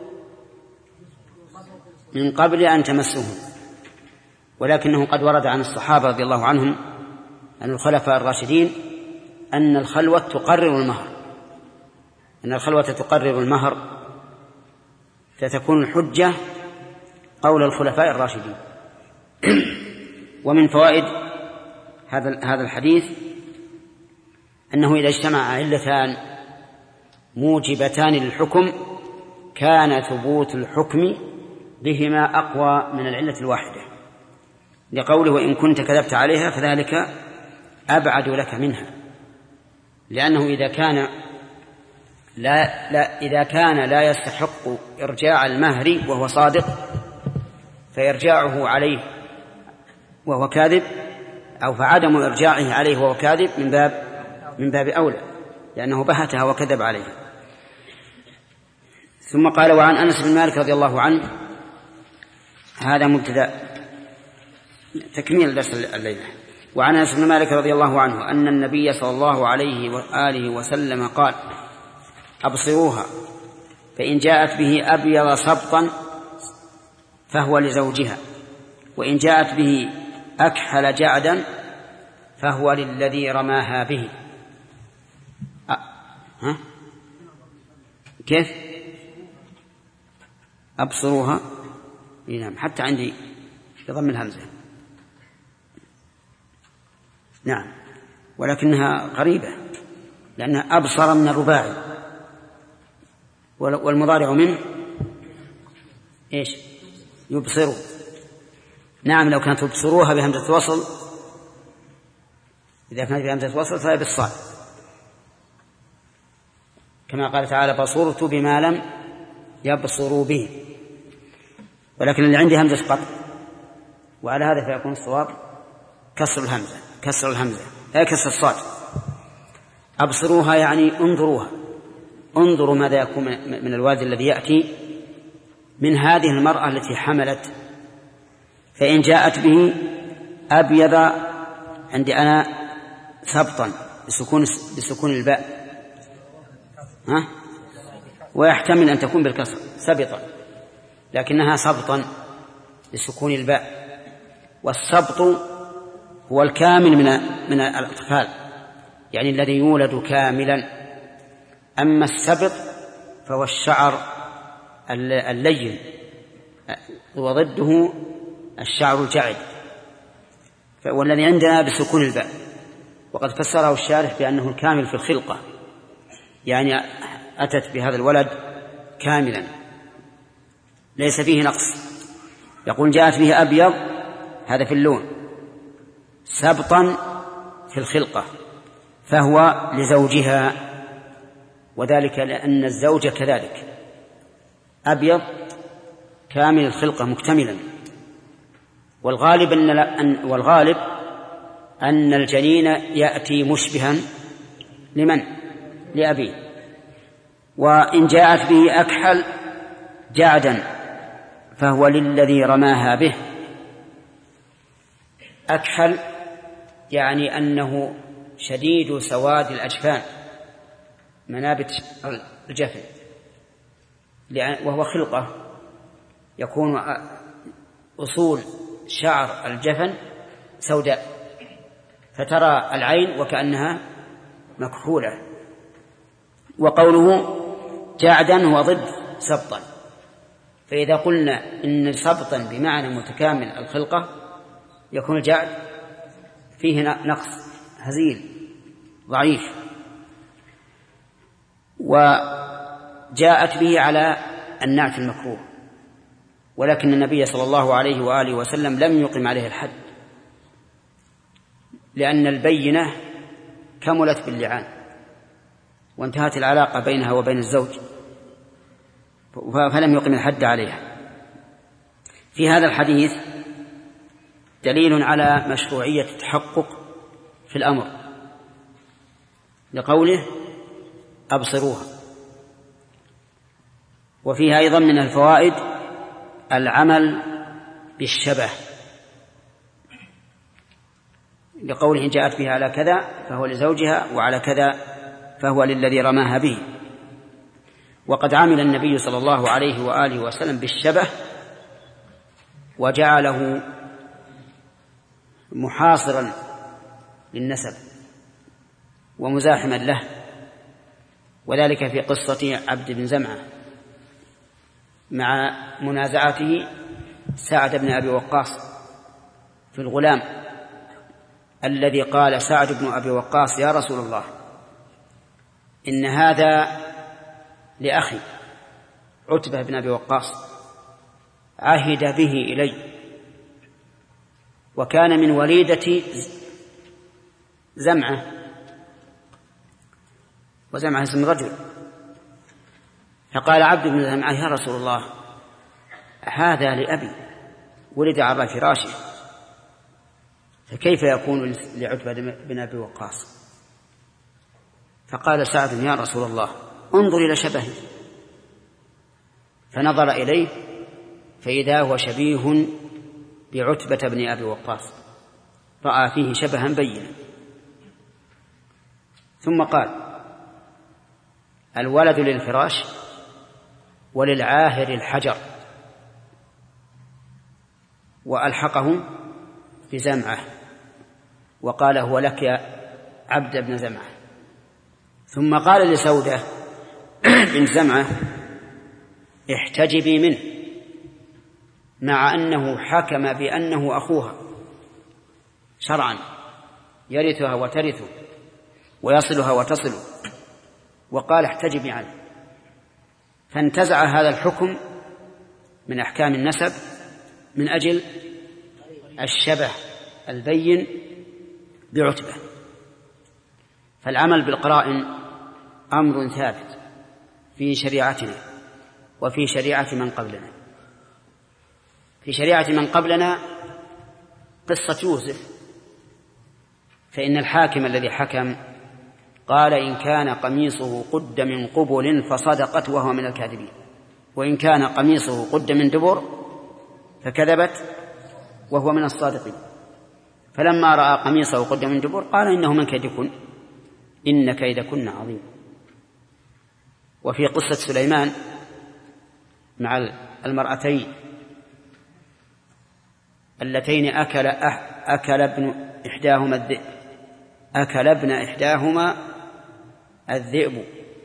Speaker 2: من قبل أن تمسوهن، ولكنه قد ورد عن الصحابة رضي الله عنهم أن الخلفاء الراشدين أن الخلوة تقرر المهر، أن الخلوة تقرر المهر، فتكون الحجة قول الخلفاء الراشدين. ومن فوائد هذا هذا الحديث أنه إذا اجتمع علتان موجبتان للحكم كان ثبوت الحكم بهما أقوى من العلة الواحدة، لقوله وإن كنت كذبت عليها فذلك أبعد لك منها، لأنه إذا كان لا, لا إذا كان لا يستحق إرجاع المهر وهو صادق فإرجاعه عليه وهو كاذب، أو فعدم إرجاعه عليه وهو كاذب من باب من باب أولى، لأنه بهتها وكذب عليها. ثم قال وعن أنس بن مالك رضي الله عنه، هذا مبتدأ تكميل درس الليلة. وعن أنس بن مالك رضي الله عنه أن النبي صلى الله عليه وآله وسلم قال أبصروها فإن جاءت به أبيض سبطا فهو لزوجها وإن جاءت به أكحل جعدا فهو للذي رماها به. أه. ها؟ كيف أبصروها؟ نعم حتى عندي بضم الهمزة، نعم، ولكنها قريبة لأنها أبصر من الرباعي، والمضارع منه إيش؟ يبصروا. نعم لو كانت تبصروها بهمزة وصل، إذا كانت بهمزة وصل فهي بالصاد، كما قال تعالى بصرت بما لم يبصروا به، ولكن اللي عندي همزة قطع، وعلى هذا فيكون الصواب كسر الهمزة كسر الهمزة لا كسر الصاد. أبصروها يعني انظروها، انظروا ماذا يكون من الوادي الذي يأتي من هذه المرأة التي حملت. فإن جاءت به أبيض عندي أنا سبطا بسكون بسكون الباء، ها؟ ويحتمل أن تكون بالكسر سبطا، لكنها سبطا بسكون الباء. والسبط هو الكامل من من الأطفال، يعني الذي يولد كاملا. أما السبط فهو الشعر اللين وضده الشعر الجعد، والذي عندنا بسكون الباء. وقد فسره الشارح بأنه الكامل في الخلقة، يعني أتت بهذا الولد كاملا ليس فيه نقص. يقول جاءت به أبيض هذا في اللون، سبطا في الخلقة، فهو لزوجها، وذلك لأن الزوج كذلك أبيض كامل الخلقة مكتملا. والغالب أن والغالب أن الجنين يأتي مشبها لمن؟ لأبيه. وإن جاءت به أكحل جعدا فهو للذي رماها به. أكحل يعني أنه شديد سواد الأجفان منابت الجفن، وهو خلقة يكون أصول شعر الجفن سوداء، فترى العين وكأنها مكحولة. وقوله جعدا هو ضد سبطا، فإذا قلنا إن سبطا بمعنى متكامل الخلقة يكون الجعد فيه نقص هزيل ضعيف، وجاءت به على النعت المكروه، ولكن النبي صلى الله عليه وآله وسلم لم يقم عليه الحد، لأن البينة كملت باللعان وانتهت العلاقة بينها وبين الزوج، فلم يقم الحد عليها. في هذا الحديث دليل على مشروعية التحقق في الأمر لقوله أبصروها، وفيها أيضا من الفوائد العمل بالشبه لقوله إن جاءت بها على كذا فهو لزوجها وعلى كذا فهو للذي رماها به. وقد عمل النبي صلى الله عليه وآله وسلم بالشبه وجعله محاصرا للنسب ومزاحما له، وذلك في قصة عبد بن زمعة مع منازعته سعد بن أبي وقاص في الغلام الذي قال سعد بن أبي وقاص يا رسول الله إن هذا لأخي عتبة بن أبي وقاص عهد به إلي وكان من وليدة زمعة، وزمعة اسم رجل. فقال عبد بن زمعة يا رسول الله هذا لأبي ولد على فراشه، فكيف يكون لعتبة بن أبي وقاص؟ فقال سعد يا رسول الله انظر إلى شبهه، فنظر إليه فإذا هو شبيه بعتبة بن أبي وقاص، رأى فيه شبها بينا. ثم قال الولد للفراش وللعاهر الحجر، وألحقه بزمعة وقال هو لك يا عبد بن زمعة. ثم قال لسودة بن زمعة احتجبي منه، مع أنه حكم بأنه أخوها شرعا يرثها وترثه ويصلها وتصله، وقال احتجبي عنه، فانتزع هذا الحكم من أحكام النسب من أجل الشبه البين بعتبة. فالعمل بالقرائن أمر ثابت في شريعتنا وفي شريعة من قبلنا. في شريعة من قبلنا قصة يوسف، فإن الحاكم الذي حكم قال إن كان قميصه قد من قبل فصدقت وهو من الكاذبين، وإن كان قميصه قد من دبر فكذبت وهو من الصادقين. فلما رأى قميصه قد من دبر قال إنه من كيدكن إن كيدكن عظيم. وفي قصة سليمان مع المرأتين اللتين أكل أكل ابن إحداهما الذئب أكل ابن إحداهما الذئب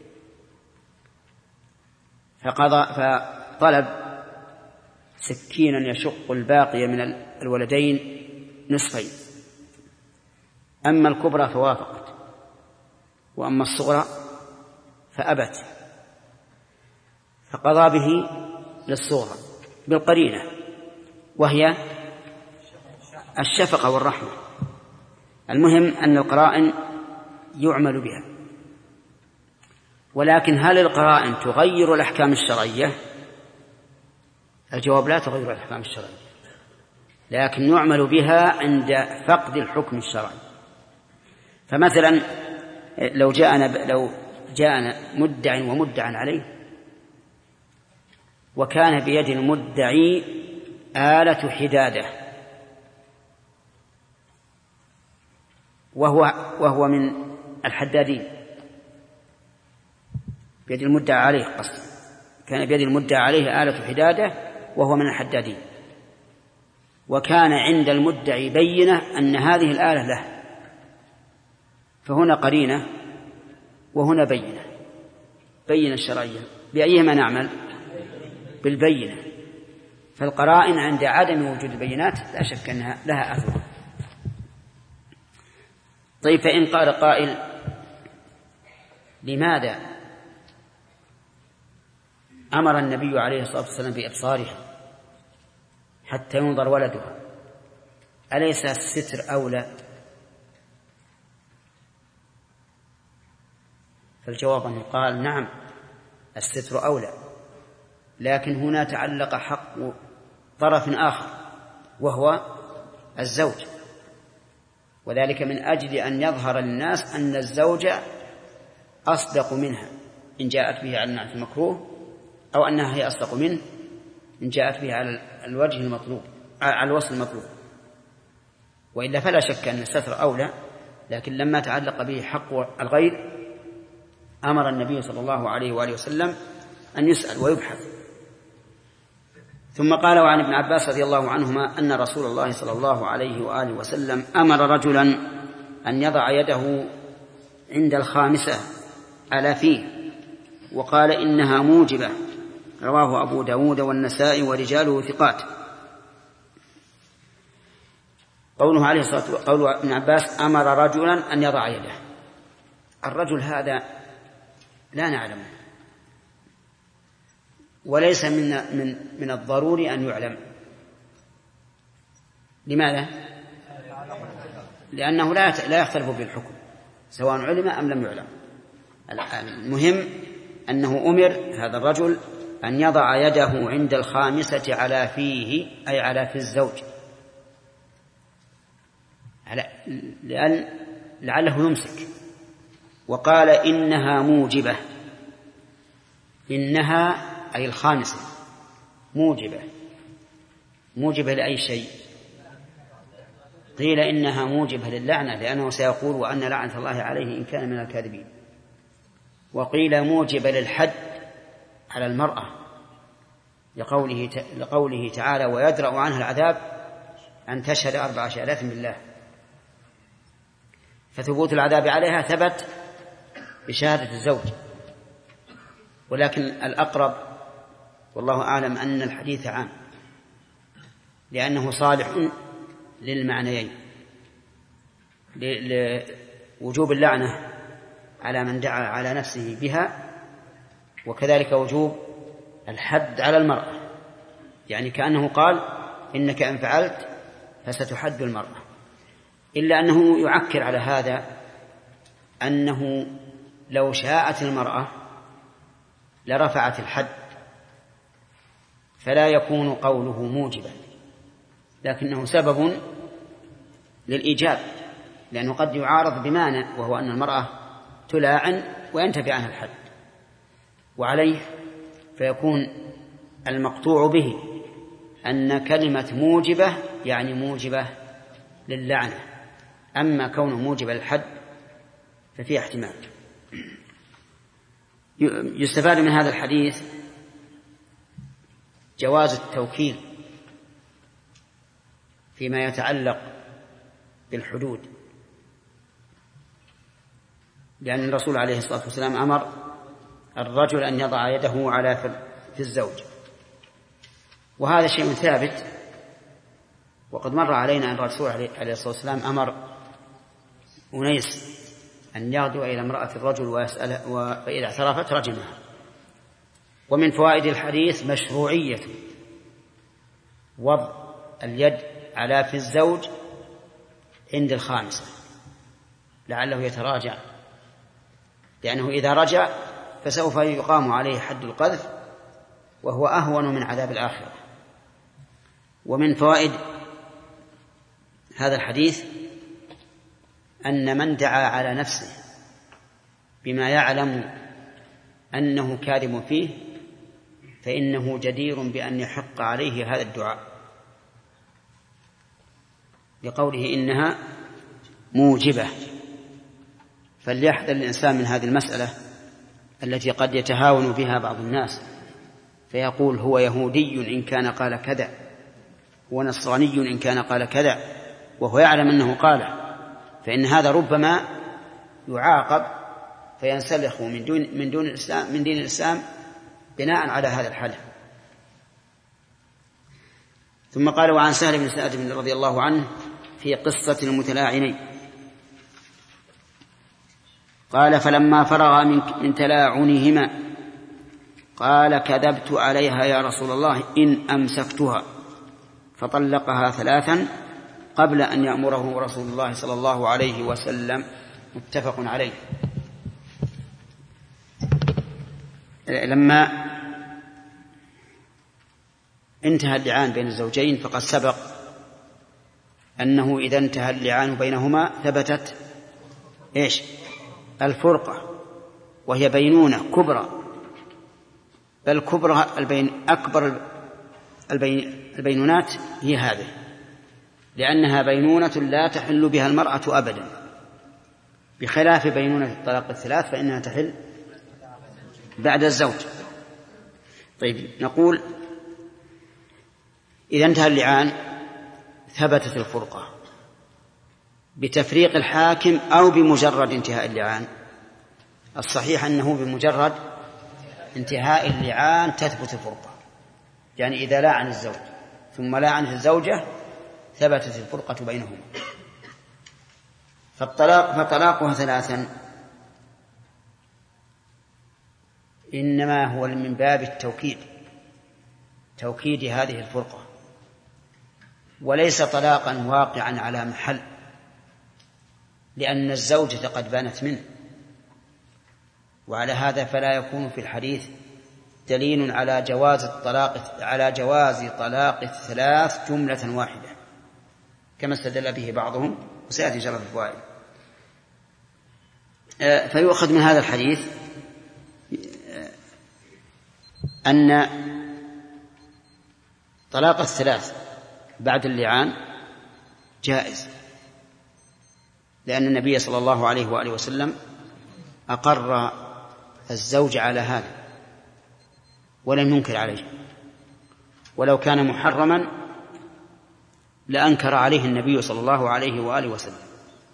Speaker 2: فقضى فطلب سكينا يشق الباقي من الولدين نصفين، أما الكبرى فوافقت وأما الصغرى فأبت، فقضى به للصغرى بالقرينة وهي الشفقة والرحمة. المهم أن القرائن يعمل بها، ولكن هل القرائن تغير الأحكام الشرعية؟ الجواب لا تغير الأحكام الشرعية، لكن يعمل بها عند فقد الحكم الشرعي. فمثلا لو جاءنا لو جاءنا مدع ومدع عليه وكان بيد المدعي آلة حدادة وهو, وهو من الحدادين، بيد المدعى عليه قصد، كان بيد المدعى عليه آلة حدادة وهو من الحدادين، وكان عند المدعي بينة أن هذه الآلة له، فهنا قرينة وهنا بينة، بينة الشرعية. بأيهما نعمل؟ بالبينة. فالقرائن عند عدم وجود البينات لا شك أنها لها أثر. طيب، فإن قال قائل لماذا أمر النبي عليه الصلاة والسلام بإبصارها حتى ينظر ولدها، أليس الستر أولى؟ فالجواب أن يقال نعم الستر أولى، لكن هنا تعلق حق طرف آخر وهو الزوج، وذلك من أجل أن يظهر للناس أن الزوج أصدق منها إن جاءت به على النعت المكروه، أو أنها هي أصدق منه إن جاءت به على الوجه المطلوب، على الوصف المطلوب. وإلا فلا شك أن الستر أولى، لكن لما تعلق به حق الغير أمر النبي صلى الله عليه وآله وسلم أن يسأل ويبحث. ثم قال: وعن ابن عباس رضي الله عنهما أن رسول الله صلى الله عليه وآله وسلم أمر رجلا أن يضع يده عند الخامسة على فيه، وقال إنها موجبة، رواه أبو داود والنسائي ورجاله ثقات. قوله عليه الصلاة والسلام، قول ابن عباس أمر رجلا أن يضع يده، الرجل هذا لا نعلمه، وليس من من من الضروري أن يعلم. لماذا؟ لأنه لا لا يختلف بالحكم سواء علم أم لم يعلم. المهم أنه أمر هذا الرجل أن يضع يده عند الخامسة على فيه، أي على في الزوج، لأن لعله يمسك. وقال إنها موجبة، إنها أي الخامسة موجبة، موجبة لأي شيء؟ قيل إنها موجبة للعنة، لأنه سيقول وأن لعنة الله عليه إن كان من الكاذبين. وقيل موجبة للحد على المرأة، لقوله, لقوله تعالى: ويدرأ عنها العذاب أن تشهد أربع شهادات بالله. فثبوت العذاب عليها ثبت بشهادة الزوج، ولكن الأقرب والله أعلم أن الحديث عام، لأنه صالح للمعنيين، لوجوب اللعنة على من دعا على نفسه بها، وكذلك وجوب الحد على المرأة، يعني كأنه قال إنك إن فعلت فستحد المرأة. إلا أنه يعكر على هذا أنه لو شاءت المرأة لرفعت الحد، فلا يكون قوله موجبا، لكنه سبب للإيجاب، لأنه قد يعارض بمانع، وهو أن المرأة تلاعن وينتفي عنها الحد، وعليه فيكون المقطوع به أن كلمة موجبة يعني موجبة للعنة، أما كونه موجبة للحد ففيه احتمال. يستفاد من هذا الحديث جواز التوكيل فيما يتعلق بالحدود، لأن الرسول عليه الصلاة والسلام أمر الرجل أن يضع يده على في الزوج، وهذا شيء ثابت. وقد مر علينا أن الرسول عليه الصلاة والسلام أمر أنيس أن يغدو إلى امرأة الرجل ويسألها، وإذا اعترفت رجمها. ومن فوائد الحديث مشروعية وضع اليد على في الزوج عند الخامسة لعله يتراجع، لأنه إذا رجع فسوف يقام عليه حد القذف، وهو أهون من عذاب الآخرة. ومن فوائد هذا الحديث أن من دعا على نفسه بما يعلم أنه كاذب فيه فإنه جدير بأن يحق عليه هذا الدعاء، لقوله إنها موجبة. فليحذر الإنسان من هذه المسألة التي قد يتهاون بها بعض الناس، فيقول هو يهودي إن كان قال كذا، هو نصراني إن كان قال كذا، وهو يعلم أنه قاله، فإن هذا ربما يعاقب فينسلخ من دون من دون الإسلام من دين الإسلام بناء على هذا الحدث. ثم قال: وعن سهل بن سعد رضي الله عنه في قصة المتلاعنين قال: فلما فرغ من تلاعنهما قال: كذبت عليها يا رسول الله إن أمسكتها، فطلقها ثلاثا قبل أن يأمره رسول الله صلى الله عليه وسلم. متفق عليه. لما انتهى اللعان بين الزوجين فقد سبق أنه إذا انتهى اللعان بينهما ثبتت إيش؟ الفرقة، وهي بينونة كبرى، بل كبرى البين أكبر البين البينونات هي هذه، لأنها بينونة لا تحل بها المرأة أبدا، بخلاف بينونة الطلاق الثلاث فإنها تحل بعد الزوج. طيب، نقول إذا انتهى اللعان ثبتت الفرقة بتفريق الحاكم أو بمجرد انتهاء اللعان. الصحيح أنه بمجرد انتهاء اللعان تثبت الفرقة، يعني إذا لاعن الزوج ثم لاعنت الزوجة ثبتت الفرقة بينهما. فالطلاق فطلاقها ثلاثا إنما هو من باب التوكيد، توكيد هذه الفرقة، وليس طلاقا واقعا على محل، لأن الزوجة قد بانت منه، وعلى هذا فلا يكون في الحديث دليل على جواز الطلاق على جواز طلاق الثلاث جملة واحدة كما استدل به بعضهم، وسيأتي إن شاء الله في الفوائد. فيؤخذ من هذا الحديث أن طلاق الثلاث بعد اللعان جائز، لأن النبي صلى الله عليه وآله وسلم أقر الزوج على هذا ولم ينكر عليه، ولو كان محرما لأنكر عليه النبي صلى الله عليه وآله وسلم.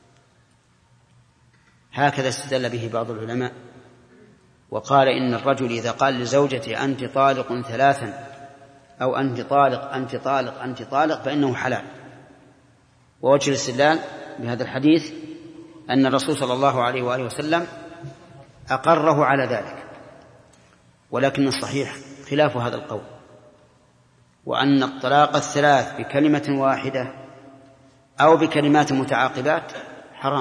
Speaker 2: هكذا استدل به بعض العلماء، وقال إن الرجل إذا قال لزوجته أنت طالق ثلاثا أو أنت طالق أنت طالق أنت طالق فإنه حلال. ووجه الاستدلال بهذا الحديث أن الرسول صلى الله عليه وآله وسلم أقره على ذلك، ولكن الصحيح خلاف هذا القول، وأن الطلاق الثلاث بكلمة واحدة أو بكلمات متعاقبات حرام،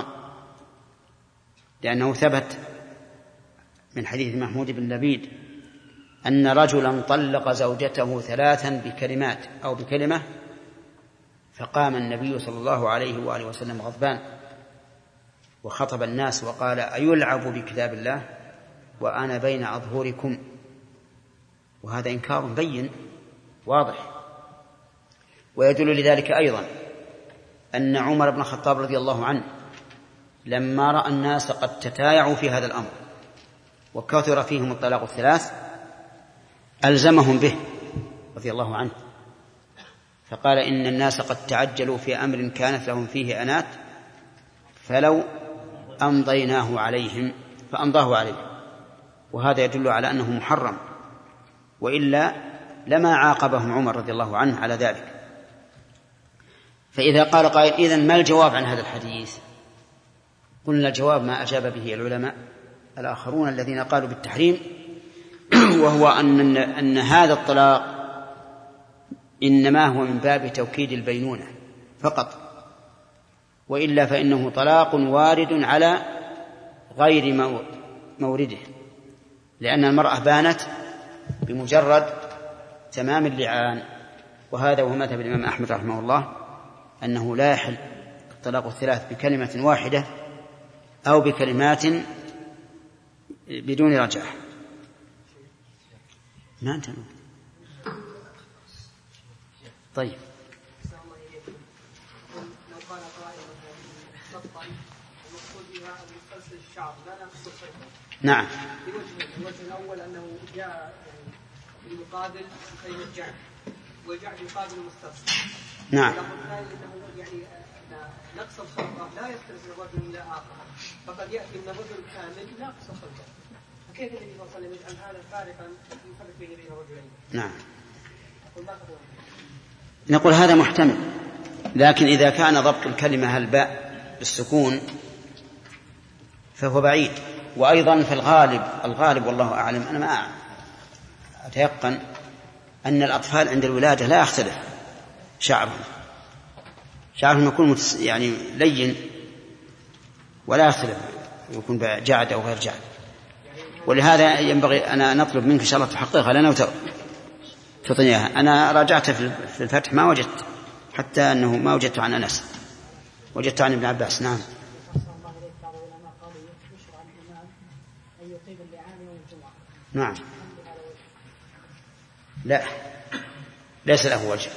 Speaker 2: لأنه ثبت من حديث محمود بن لبيد أن رجلا طلق زوجته ثلاثا بكلمات أو بكلمة، فقام النبي صلى الله عليه وآله وسلم غضبان وخطب الناس وقال أيلعب بكتاب الله وأنا بين أظهركم، وهذا إنكار بين واضح. ويدل لذلك أيضا أن عمر بن الخطاب رضي الله عنه لما رأى الناس قد تتايعوا في هذا الأمر وكثر فيهم الطلاق الثلاث ألزمهم به رضي الله عنه، فقال إن الناس قد تعجلوا في أمر كانت لهم فيه أنات فلو أمضيناه عليهم فأمضاه عليهم، وهذا يدل على أنه محرم، وإلا لما عاقبهم عمر رضي الله عنه على ذلك. فإذا قال قائل إذن ما الجواب عن هذا الحديث؟ قلنا الجواب ما أجاب به العلماء الآخرون الذين قالوا بالتحريم، وهو أن, أن هذا الطلاق إنما هو من باب توكيد البينونة فقط، وإلا فإنه طلاق وارد على غير مورده، لأن المرأة بانت بمجرد تمام اللعان. وهذا هو مذهب الإمام أحمد رحمه الله أنه لا يحل الطلاق الثلاث بكلمة واحدة أو بكلمات بدون رجعة. ما أنت طيب
Speaker 4: المقصود بها المسترسل الشعر لا نقص الخيط.
Speaker 2: نعم.
Speaker 4: بوجهين، الوجه الأول أنه جاء المقابل خير الجعد وجعد يقابل المسترسل.
Speaker 2: نعم.
Speaker 4: الأمر الثاني أنه يعني نقص الخلقة لا يسترسل الرجل إلى آخر، فقد يأتي من الرجل كامل ناقص الخلقة. فكيف النبي صلى الله عليه وسلم يجعل هذا فارقا يفرق بين بين الرجلين؟
Speaker 2: نعم. نقول هذا محتمل، لكن إذا كان ضبط الكلمة الباء بالسكون فهو بعيد. وأيضا في الغالب الغالب والله أعلم، أنا ما أتيقن أن الأطفال عند الولادة لا يختلف شعرهم شعرهم يكون يعني لين ولا يختلف، يكون جعد أو غير جعد. ولهذا ينبغي أنا نطلب منك إن شاء الله تحققها لنا وتعطينيها. أنا راجعت في الفتح ما وجدت، حتى أنه ما وجدت عن أنس، وجدت عن ابن عباس. نعم. نعم. لا، ليس له وجه.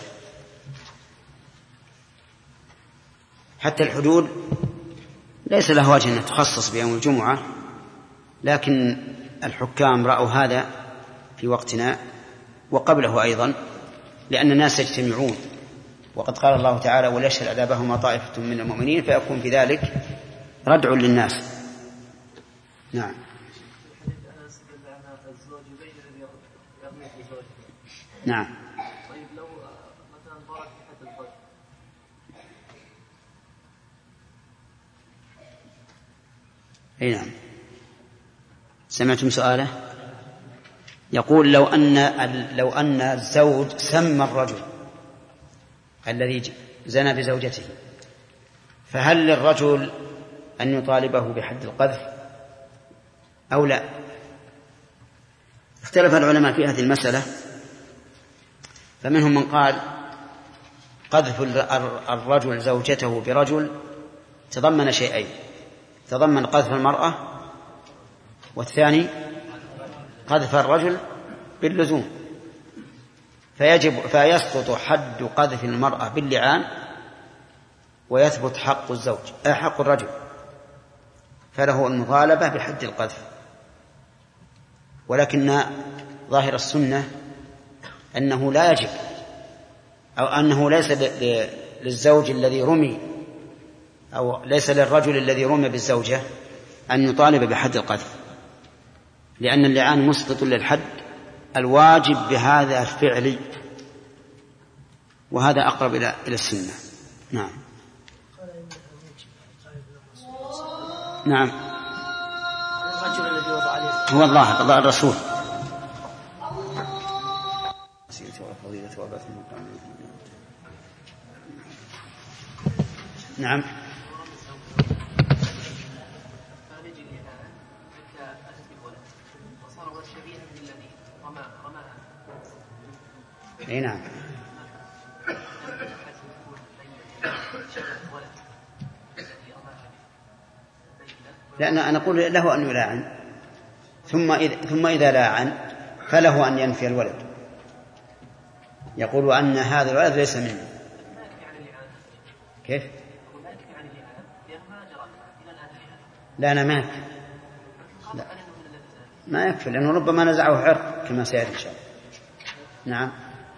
Speaker 2: حتى الحدود ليس له وجه أن تخصص بيوم الجمعة، لكن الحكام رأوا هذا في وقتنا وقبله أيضا، لأن الناس يجتمعون، وقد قال الله تعالى وليشهد عذابهما طائفة من المؤمنين، فيكون في ذلك ردع للناس. نعم. نعم.
Speaker 6: طيب لو مثلا ضرب في حد الفرج.
Speaker 2: اي نعم. سمعتم سؤاله؟ يقول لو أن لو أن الزوج سمى الرجل الذي زنى بزوجته، فهل للرجل أن يطالبه بحد القذف أو لا؟ اختلف العلماء في هذه المسألة، فمنهم من قال قذف الرجل زوجته برجل تضمن شيئين: تضمن قذف المرأة، والثاني قذف الرجل باللزوم، فيجب فيسقط حد قذف المرأة باللعان ويثبت حق الزوج حق الرجل، فله المطالبة بحد القذف. ولكن ظاهر السنة أنه لا يجب، أو أنه ليس للزوج الذي رمي أو ليس للرجل الذي رمي بالزوجة أن يطالب بحد القذف، لأن اللعان مسقط للحد الواجب بهذا الفعل، وهذا أقرب إلى إلى السنة. نعم. نعم.
Speaker 4: الرجل الذي وضع عليه
Speaker 2: هو الله قضاء الرسول. نعم. اي نعم. لأن أنا أقول له أن يلاعن، ثم إذا ثم إذا لاعن فله أن ينفي الولد، يقول أن هذا الولد ليس مني. كيف؟ لا أنا ما يكفي. لا. ما يكفي، لأنه ربما نزعه عرق كما سيأتي إن شاء الله. نعم.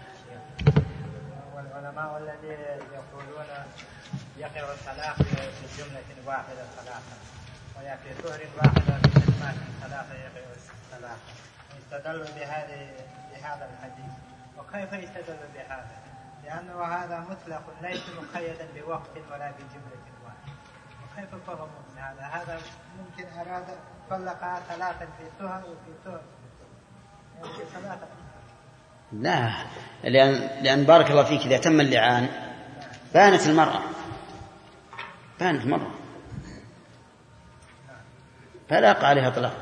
Speaker 5: والعلماء الذين يقولون يقع الطلاق في جملة واحدة ثلاثة، ويكفي طهر واحدة في كلمات ثلاثة يقع الطلاق، يستدل بهذه بهذا الحديث. وكيف يستدل بهذا؟ لأنه هذا مطلق ليس مقيدا بوقت ولا بجملة واحدة. وكيف فهم من هذا؟ هذا ممكن أراد طلقها ثلاثا في طهر وفي طهر، يعني ثلاثة.
Speaker 2: لا، لأن, لأن بارك الله فيك إذا تم اللعان بانت المرأة بانت المرأة فلا يقع عليها طلاق.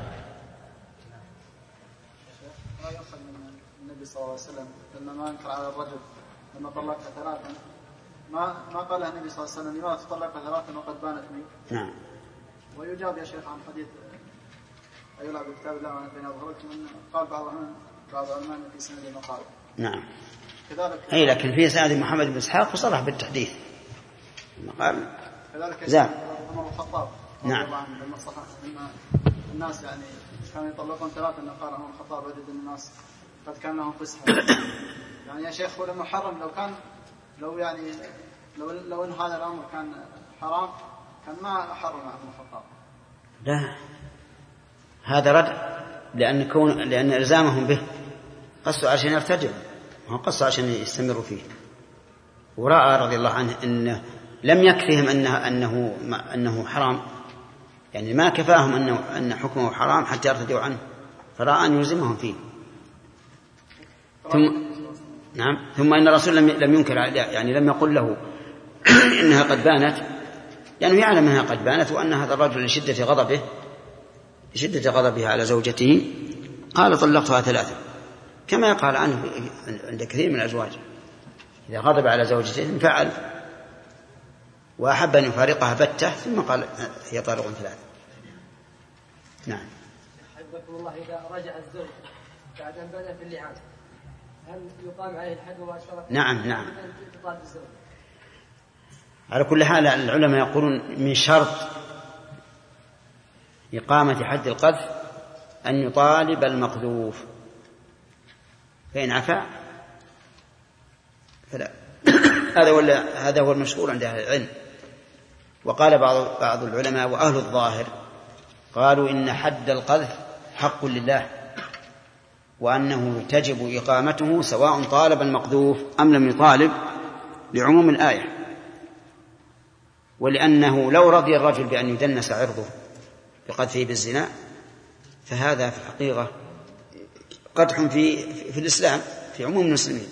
Speaker 10: ما يصل من النبي صلى الله عليه وسلم لما ما انكر على الرجل لما طلقها ثلاثا، ما ما قال النبي صلى الله عليه وسلم لماذا تطلقها ثلاثا وقد بانت منك؟
Speaker 2: نعم.
Speaker 10: ويجاب يا شيخ عن حديث أيلعب بكتاب الله عن بين أظهركم أن قال بعض بعض العلماء في سند المقال.
Speaker 2: نعم.
Speaker 10: كذلك.
Speaker 2: أي لكن في سند محمد بن إسحاق وصرح بالتحديث. قال.
Speaker 10: كذلك.
Speaker 2: زاد.
Speaker 10: عمر الخطاب
Speaker 2: نعم.
Speaker 10: طبعا لما صح ان الناس يعني كانوا يطلقون ثلاثة، ان قال عمر الخطاب وجد الناس قد كان لهم فسحة. يعني يا شيخ هو لما حرم، لو كان لو يعني لو لو ان هذا الامر كان حرام كان ما حرم عمر الخطاب.
Speaker 2: لا، هذا رد، لأن كون لأن إلزامهم به قصوا عشان يرتجل، ما قصوا عشان يستمروا فيه. ورأى رضي الله عنه أنه لم يكفهم أنه أنه أنه حرام، يعني ما كفاهم أنه أن حكمه حرام حتى يرتدوا عنه، فرأى أن يلزمهم فيه. ثم نعم ثم إن الرسول لم لم ينكر، يعني لم يقل له إنها قد بانت، لأنه يعني يعلم أنها قد بانت، وأن هذا الرجل لشدة غضبه لشدة غضبه على زوجته قال طلقتها ثلاثة، كما يقال عنه عند كثير من الأزواج إذا غضب على زوجته انفعل وأحب أن يفارقها بتة ثم قال هي طالق ثلاثة. نعم.
Speaker 4: حفظكم الله، إذا رجع الزوج بعد أن بدأ في اللعان هل يقام عليه الحد مباشرة؟
Speaker 2: نعم نعم. على كل حال العلماء يقولون من شرط إقامة حد القذف أن يطالب المقذوف، فإن عفا فلا. هذا ولا هذا هو المشهور عند أهل العلم. وقال بعض بعض العلماء وأهل الظاهر قالوا إن حد القذف حق لله، وأنه تجب إقامته سواء طالب المقذوف أم لم يطالب، لعموم الآية، ولأنه لو رضي الرجل بأن يدنس عرضه بقذفه بالزنا فهذا في الحقيقة قدح في في الإسلام في عموم المسلمين.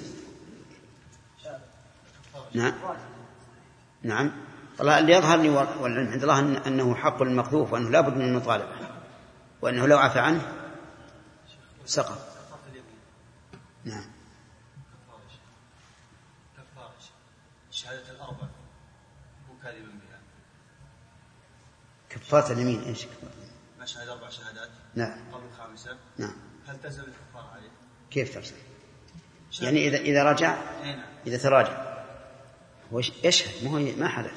Speaker 2: نعم نعم. طلع اللي يظهر لي والعلم عند الله أنه حق المقذوف، وأنه لا بد من المطالبة، وأنه لو عفى عنه سقط. نعم.
Speaker 3: الشهادة الأربع وكاذبا بها.
Speaker 2: كفارة اليمين إيش؟
Speaker 3: ما شهد أربع شهادات.
Speaker 2: نعم.
Speaker 3: قبل الخامسة.
Speaker 2: نعم.
Speaker 3: هل تلزم الكفارة عليه؟
Speaker 2: كيف تلزم؟ يعني إذا إذا رجع،
Speaker 3: نعم.
Speaker 2: إذا تراجع هو يشهد، ما هو ما حدث،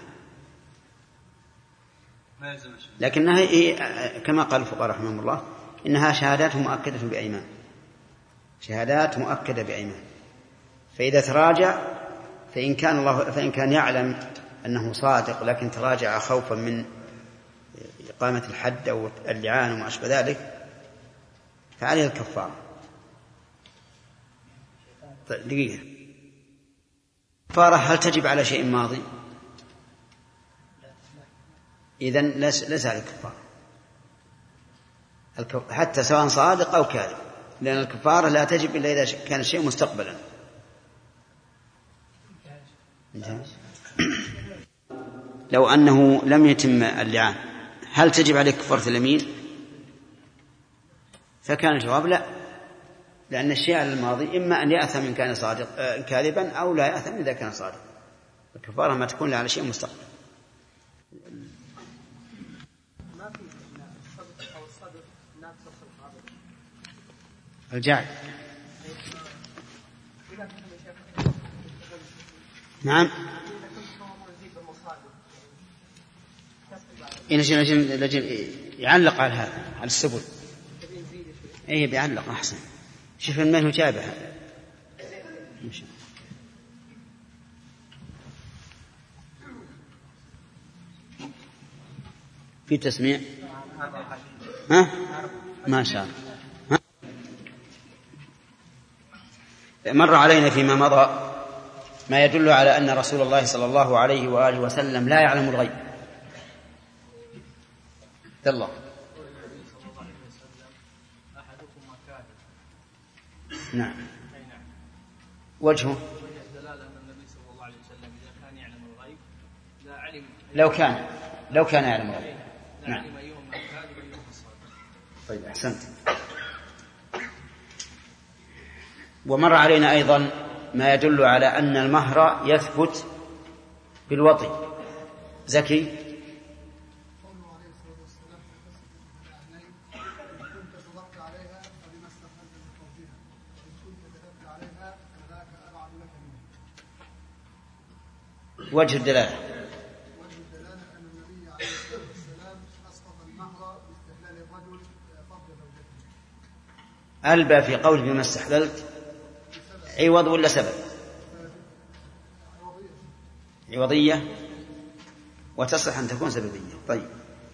Speaker 3: ما يلزم الشهادة.
Speaker 2: لكنها هي كما قال الفقهاء رحمهم الله إنها شهادات مؤكدة بأيمان، شهادات مؤكدة بأيمان. فإذا تراجع فإن كان الله فإن كان يعلم أنه صادق لكن تراجع خوفا من إقامة الحد أو اللعان وما أشبه ذلك فعليه الكفارة. طيب دقيقة، الكفارة هل تجب على شيء ماضي؟ إذن ليس على الكفارة حتى سواء صادق أو كاذب، لأن الكفارة لا تجب إلا إذا كان الشيء مستقبلا. لو أنه لم يتم اللعان هل تجب عليه كفارة اليمين؟ فكان الجواب لا، لأن الشيء على الماضي إما أن يأثم إن كان صادق كاذبا أو لا يأثم إذا كان صادق. الكفارة ما تكون على شيء مستقبل. الجعل نعم. لجل لجل يعلق على هذا على السبل. ايه بيعلق احسن. شوف من هو جابه هذا. في تسميع ها ما شاء الله. مر علينا فيما مضى ما يدل على أن رسول الله صلى الله عليه وآله وسلم لا يعلم الغيب. الله نعم. وجهه لو كان لو كان يعلم الغيب. نعم. طيب أحسنت. ومر علينا أيضا ما يدل على أن المهر يثبت بالوطي. زكي وجه الدلالة.
Speaker 10: وجه الدلالة أن النبي عليه الصلاة
Speaker 2: ألبى في قول بما استحللت عوض ولا سبب؟ عوضية وتصح أن تكون سببية. طيب،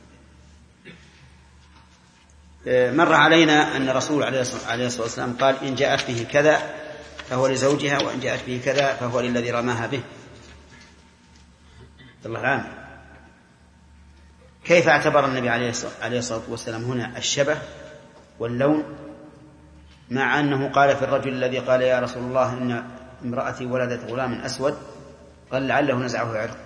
Speaker 2: مر علينا أن الرسول عليه الصلاة والسلام قال إن جاءت به كذا فهو لزوجها، وإن جاءت به كذا فهو للذي رماها به. الله العام. كيف اعتبر النبي عليه الصلاة والسلام هنا الشبه واللون، مع أنه قال في الرجل الذي قال يا رسول الله إن امرأتي ولدت غلام أسود، قال لعله نزعه عرق.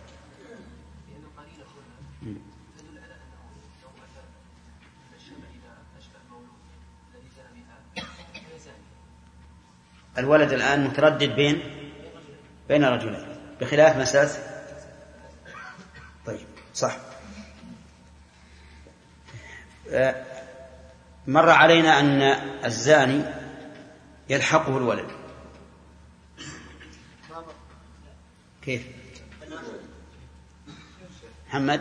Speaker 2: الولد الآن متردد بين بين رجلين بخلاف مسألة. طيب صح. مر علينا أن الزاني يلحقه الولد. كيف محمد؟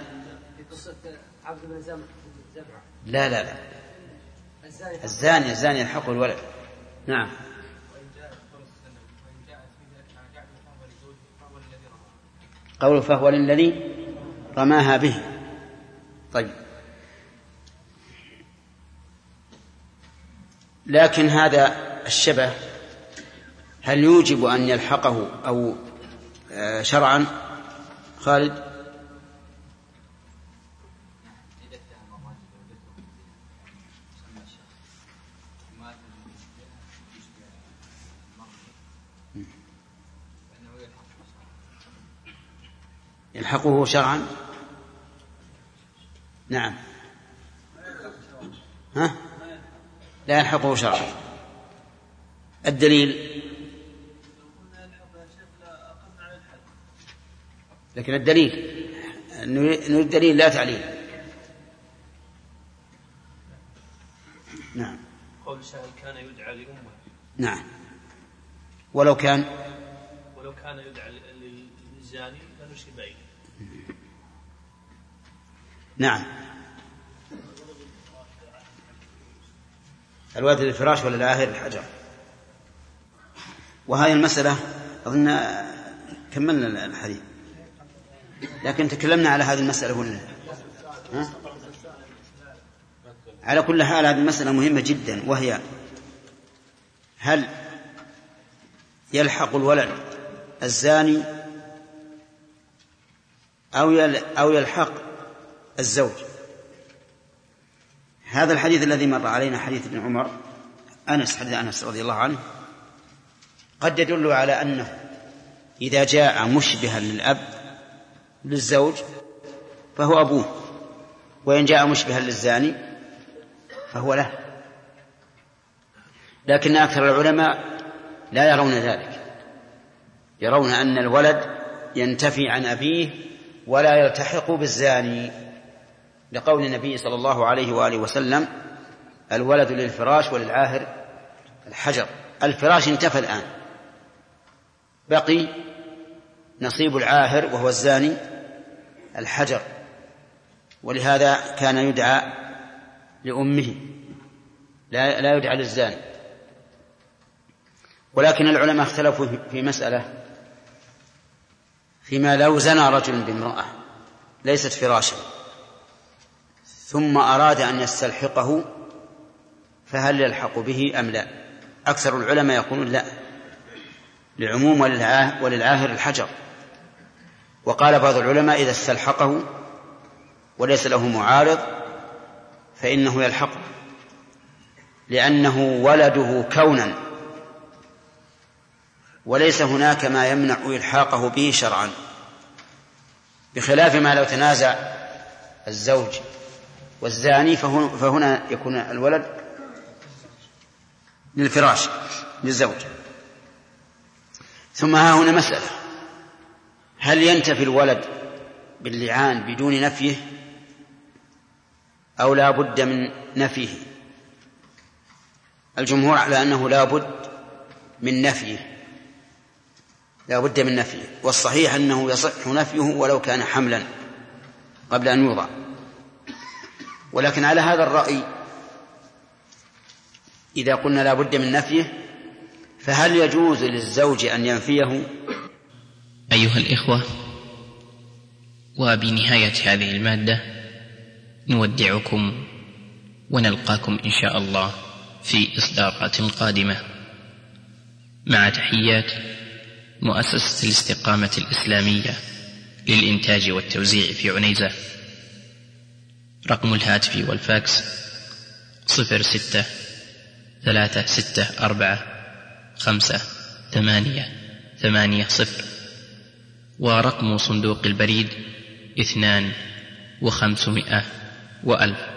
Speaker 2: لا لا لا الزاني الزاني يلحقه الولد. نعم. قوله فهو للذي رماها به. طيب، لكن هذا الشبه هل يوجب أن يلحقه أو شرعا؟ خالد. يلحقه شرعا؟ نعم. ها؟ لا يلحقه شرعا. الدليل؟ لكن الدليل نريد دليل لا تعليل. نعم.
Speaker 6: قول سائل كان يدعى لأمه.
Speaker 2: نعم. ولو كان
Speaker 6: ولو كان يدعى للزاني لنشي بعيد.
Speaker 2: نعم. الواد للفراش ولا العاهر الحجر. وهذه المسألة أظن كملنا الحديث، لكن تكلمنا على هذه المسألة ولا ها؟ على كل حال هذه المسألة مهمة جدا، وهي هل يلحق الولد الزاني أو يلحق الزوج؟ هذا الحديث الذي مر علينا حديث ابن عمر أنس حديث أنس رضي الله عنه قد يدل على أنه إذا جاء مشبها للأب للزوج فهو أبوه، وإن جاء مشبها للزاني فهو له. لكن أكثر العلماء لا يرون ذلك، يرون أن الولد ينتفي عن أبيه ولا يلتحق بالزاني، لقول النبي صلى الله عليه وآله وسلم الولد للفراش وللعاهر الحجر. الفراش انتفى الآن، بقي نصيب العاهر وهو الزاني الحجر، ولهذا كان يدعى لأمه لا, لا يدعى للزاني. ولكن العلماء اختلفوا في مسألة فيما لو زنى رجل بامرأة ليست فراشا ثم أراد أن يستلحقه فهل يلحق به أم لا؟ أكثر العلماء يقولون لا، لعموم وللعاهر الحجر. وقال بعض العلماء إذا استلحقه وليس له معارض فإنه يلحقه، لأنه ولده كونا وليس هناك ما يمنع إلحاقه به شرعا، بخلاف ما لو تنازع الزوج والزاني فهنا يكون الولد للفراش للزوج. ثم ها هنا مسألة، هل ينتفي الولد باللعان بدون نفيه أو لا بد من نفيه؟ الجمهور على أنه لا بد من نفيه، لا بد من نفيه، والصحيح أنه يصح نفيه ولو كان حملا قبل أن يوضع. ولكن على هذا الرأي إذا قلنا لا بد من نفيه فهل يجوز للزوج أن ينفيه؟
Speaker 1: أيها الإخوة، وبنهاية هذه المادة نودعكم ونلقاكم إن شاء الله في إصدارات قادمة، مع تحيات مؤسسة الاستقامة الإسلامية للإنتاج والتوزيع في عنيزة. رقم الهاتف والفاكس صفر ستة ثلاثة ستة أربعة خمسة ثمانية ثمانية صفر، ورقم صندوق البريد اثنان وخمسمائة وألف.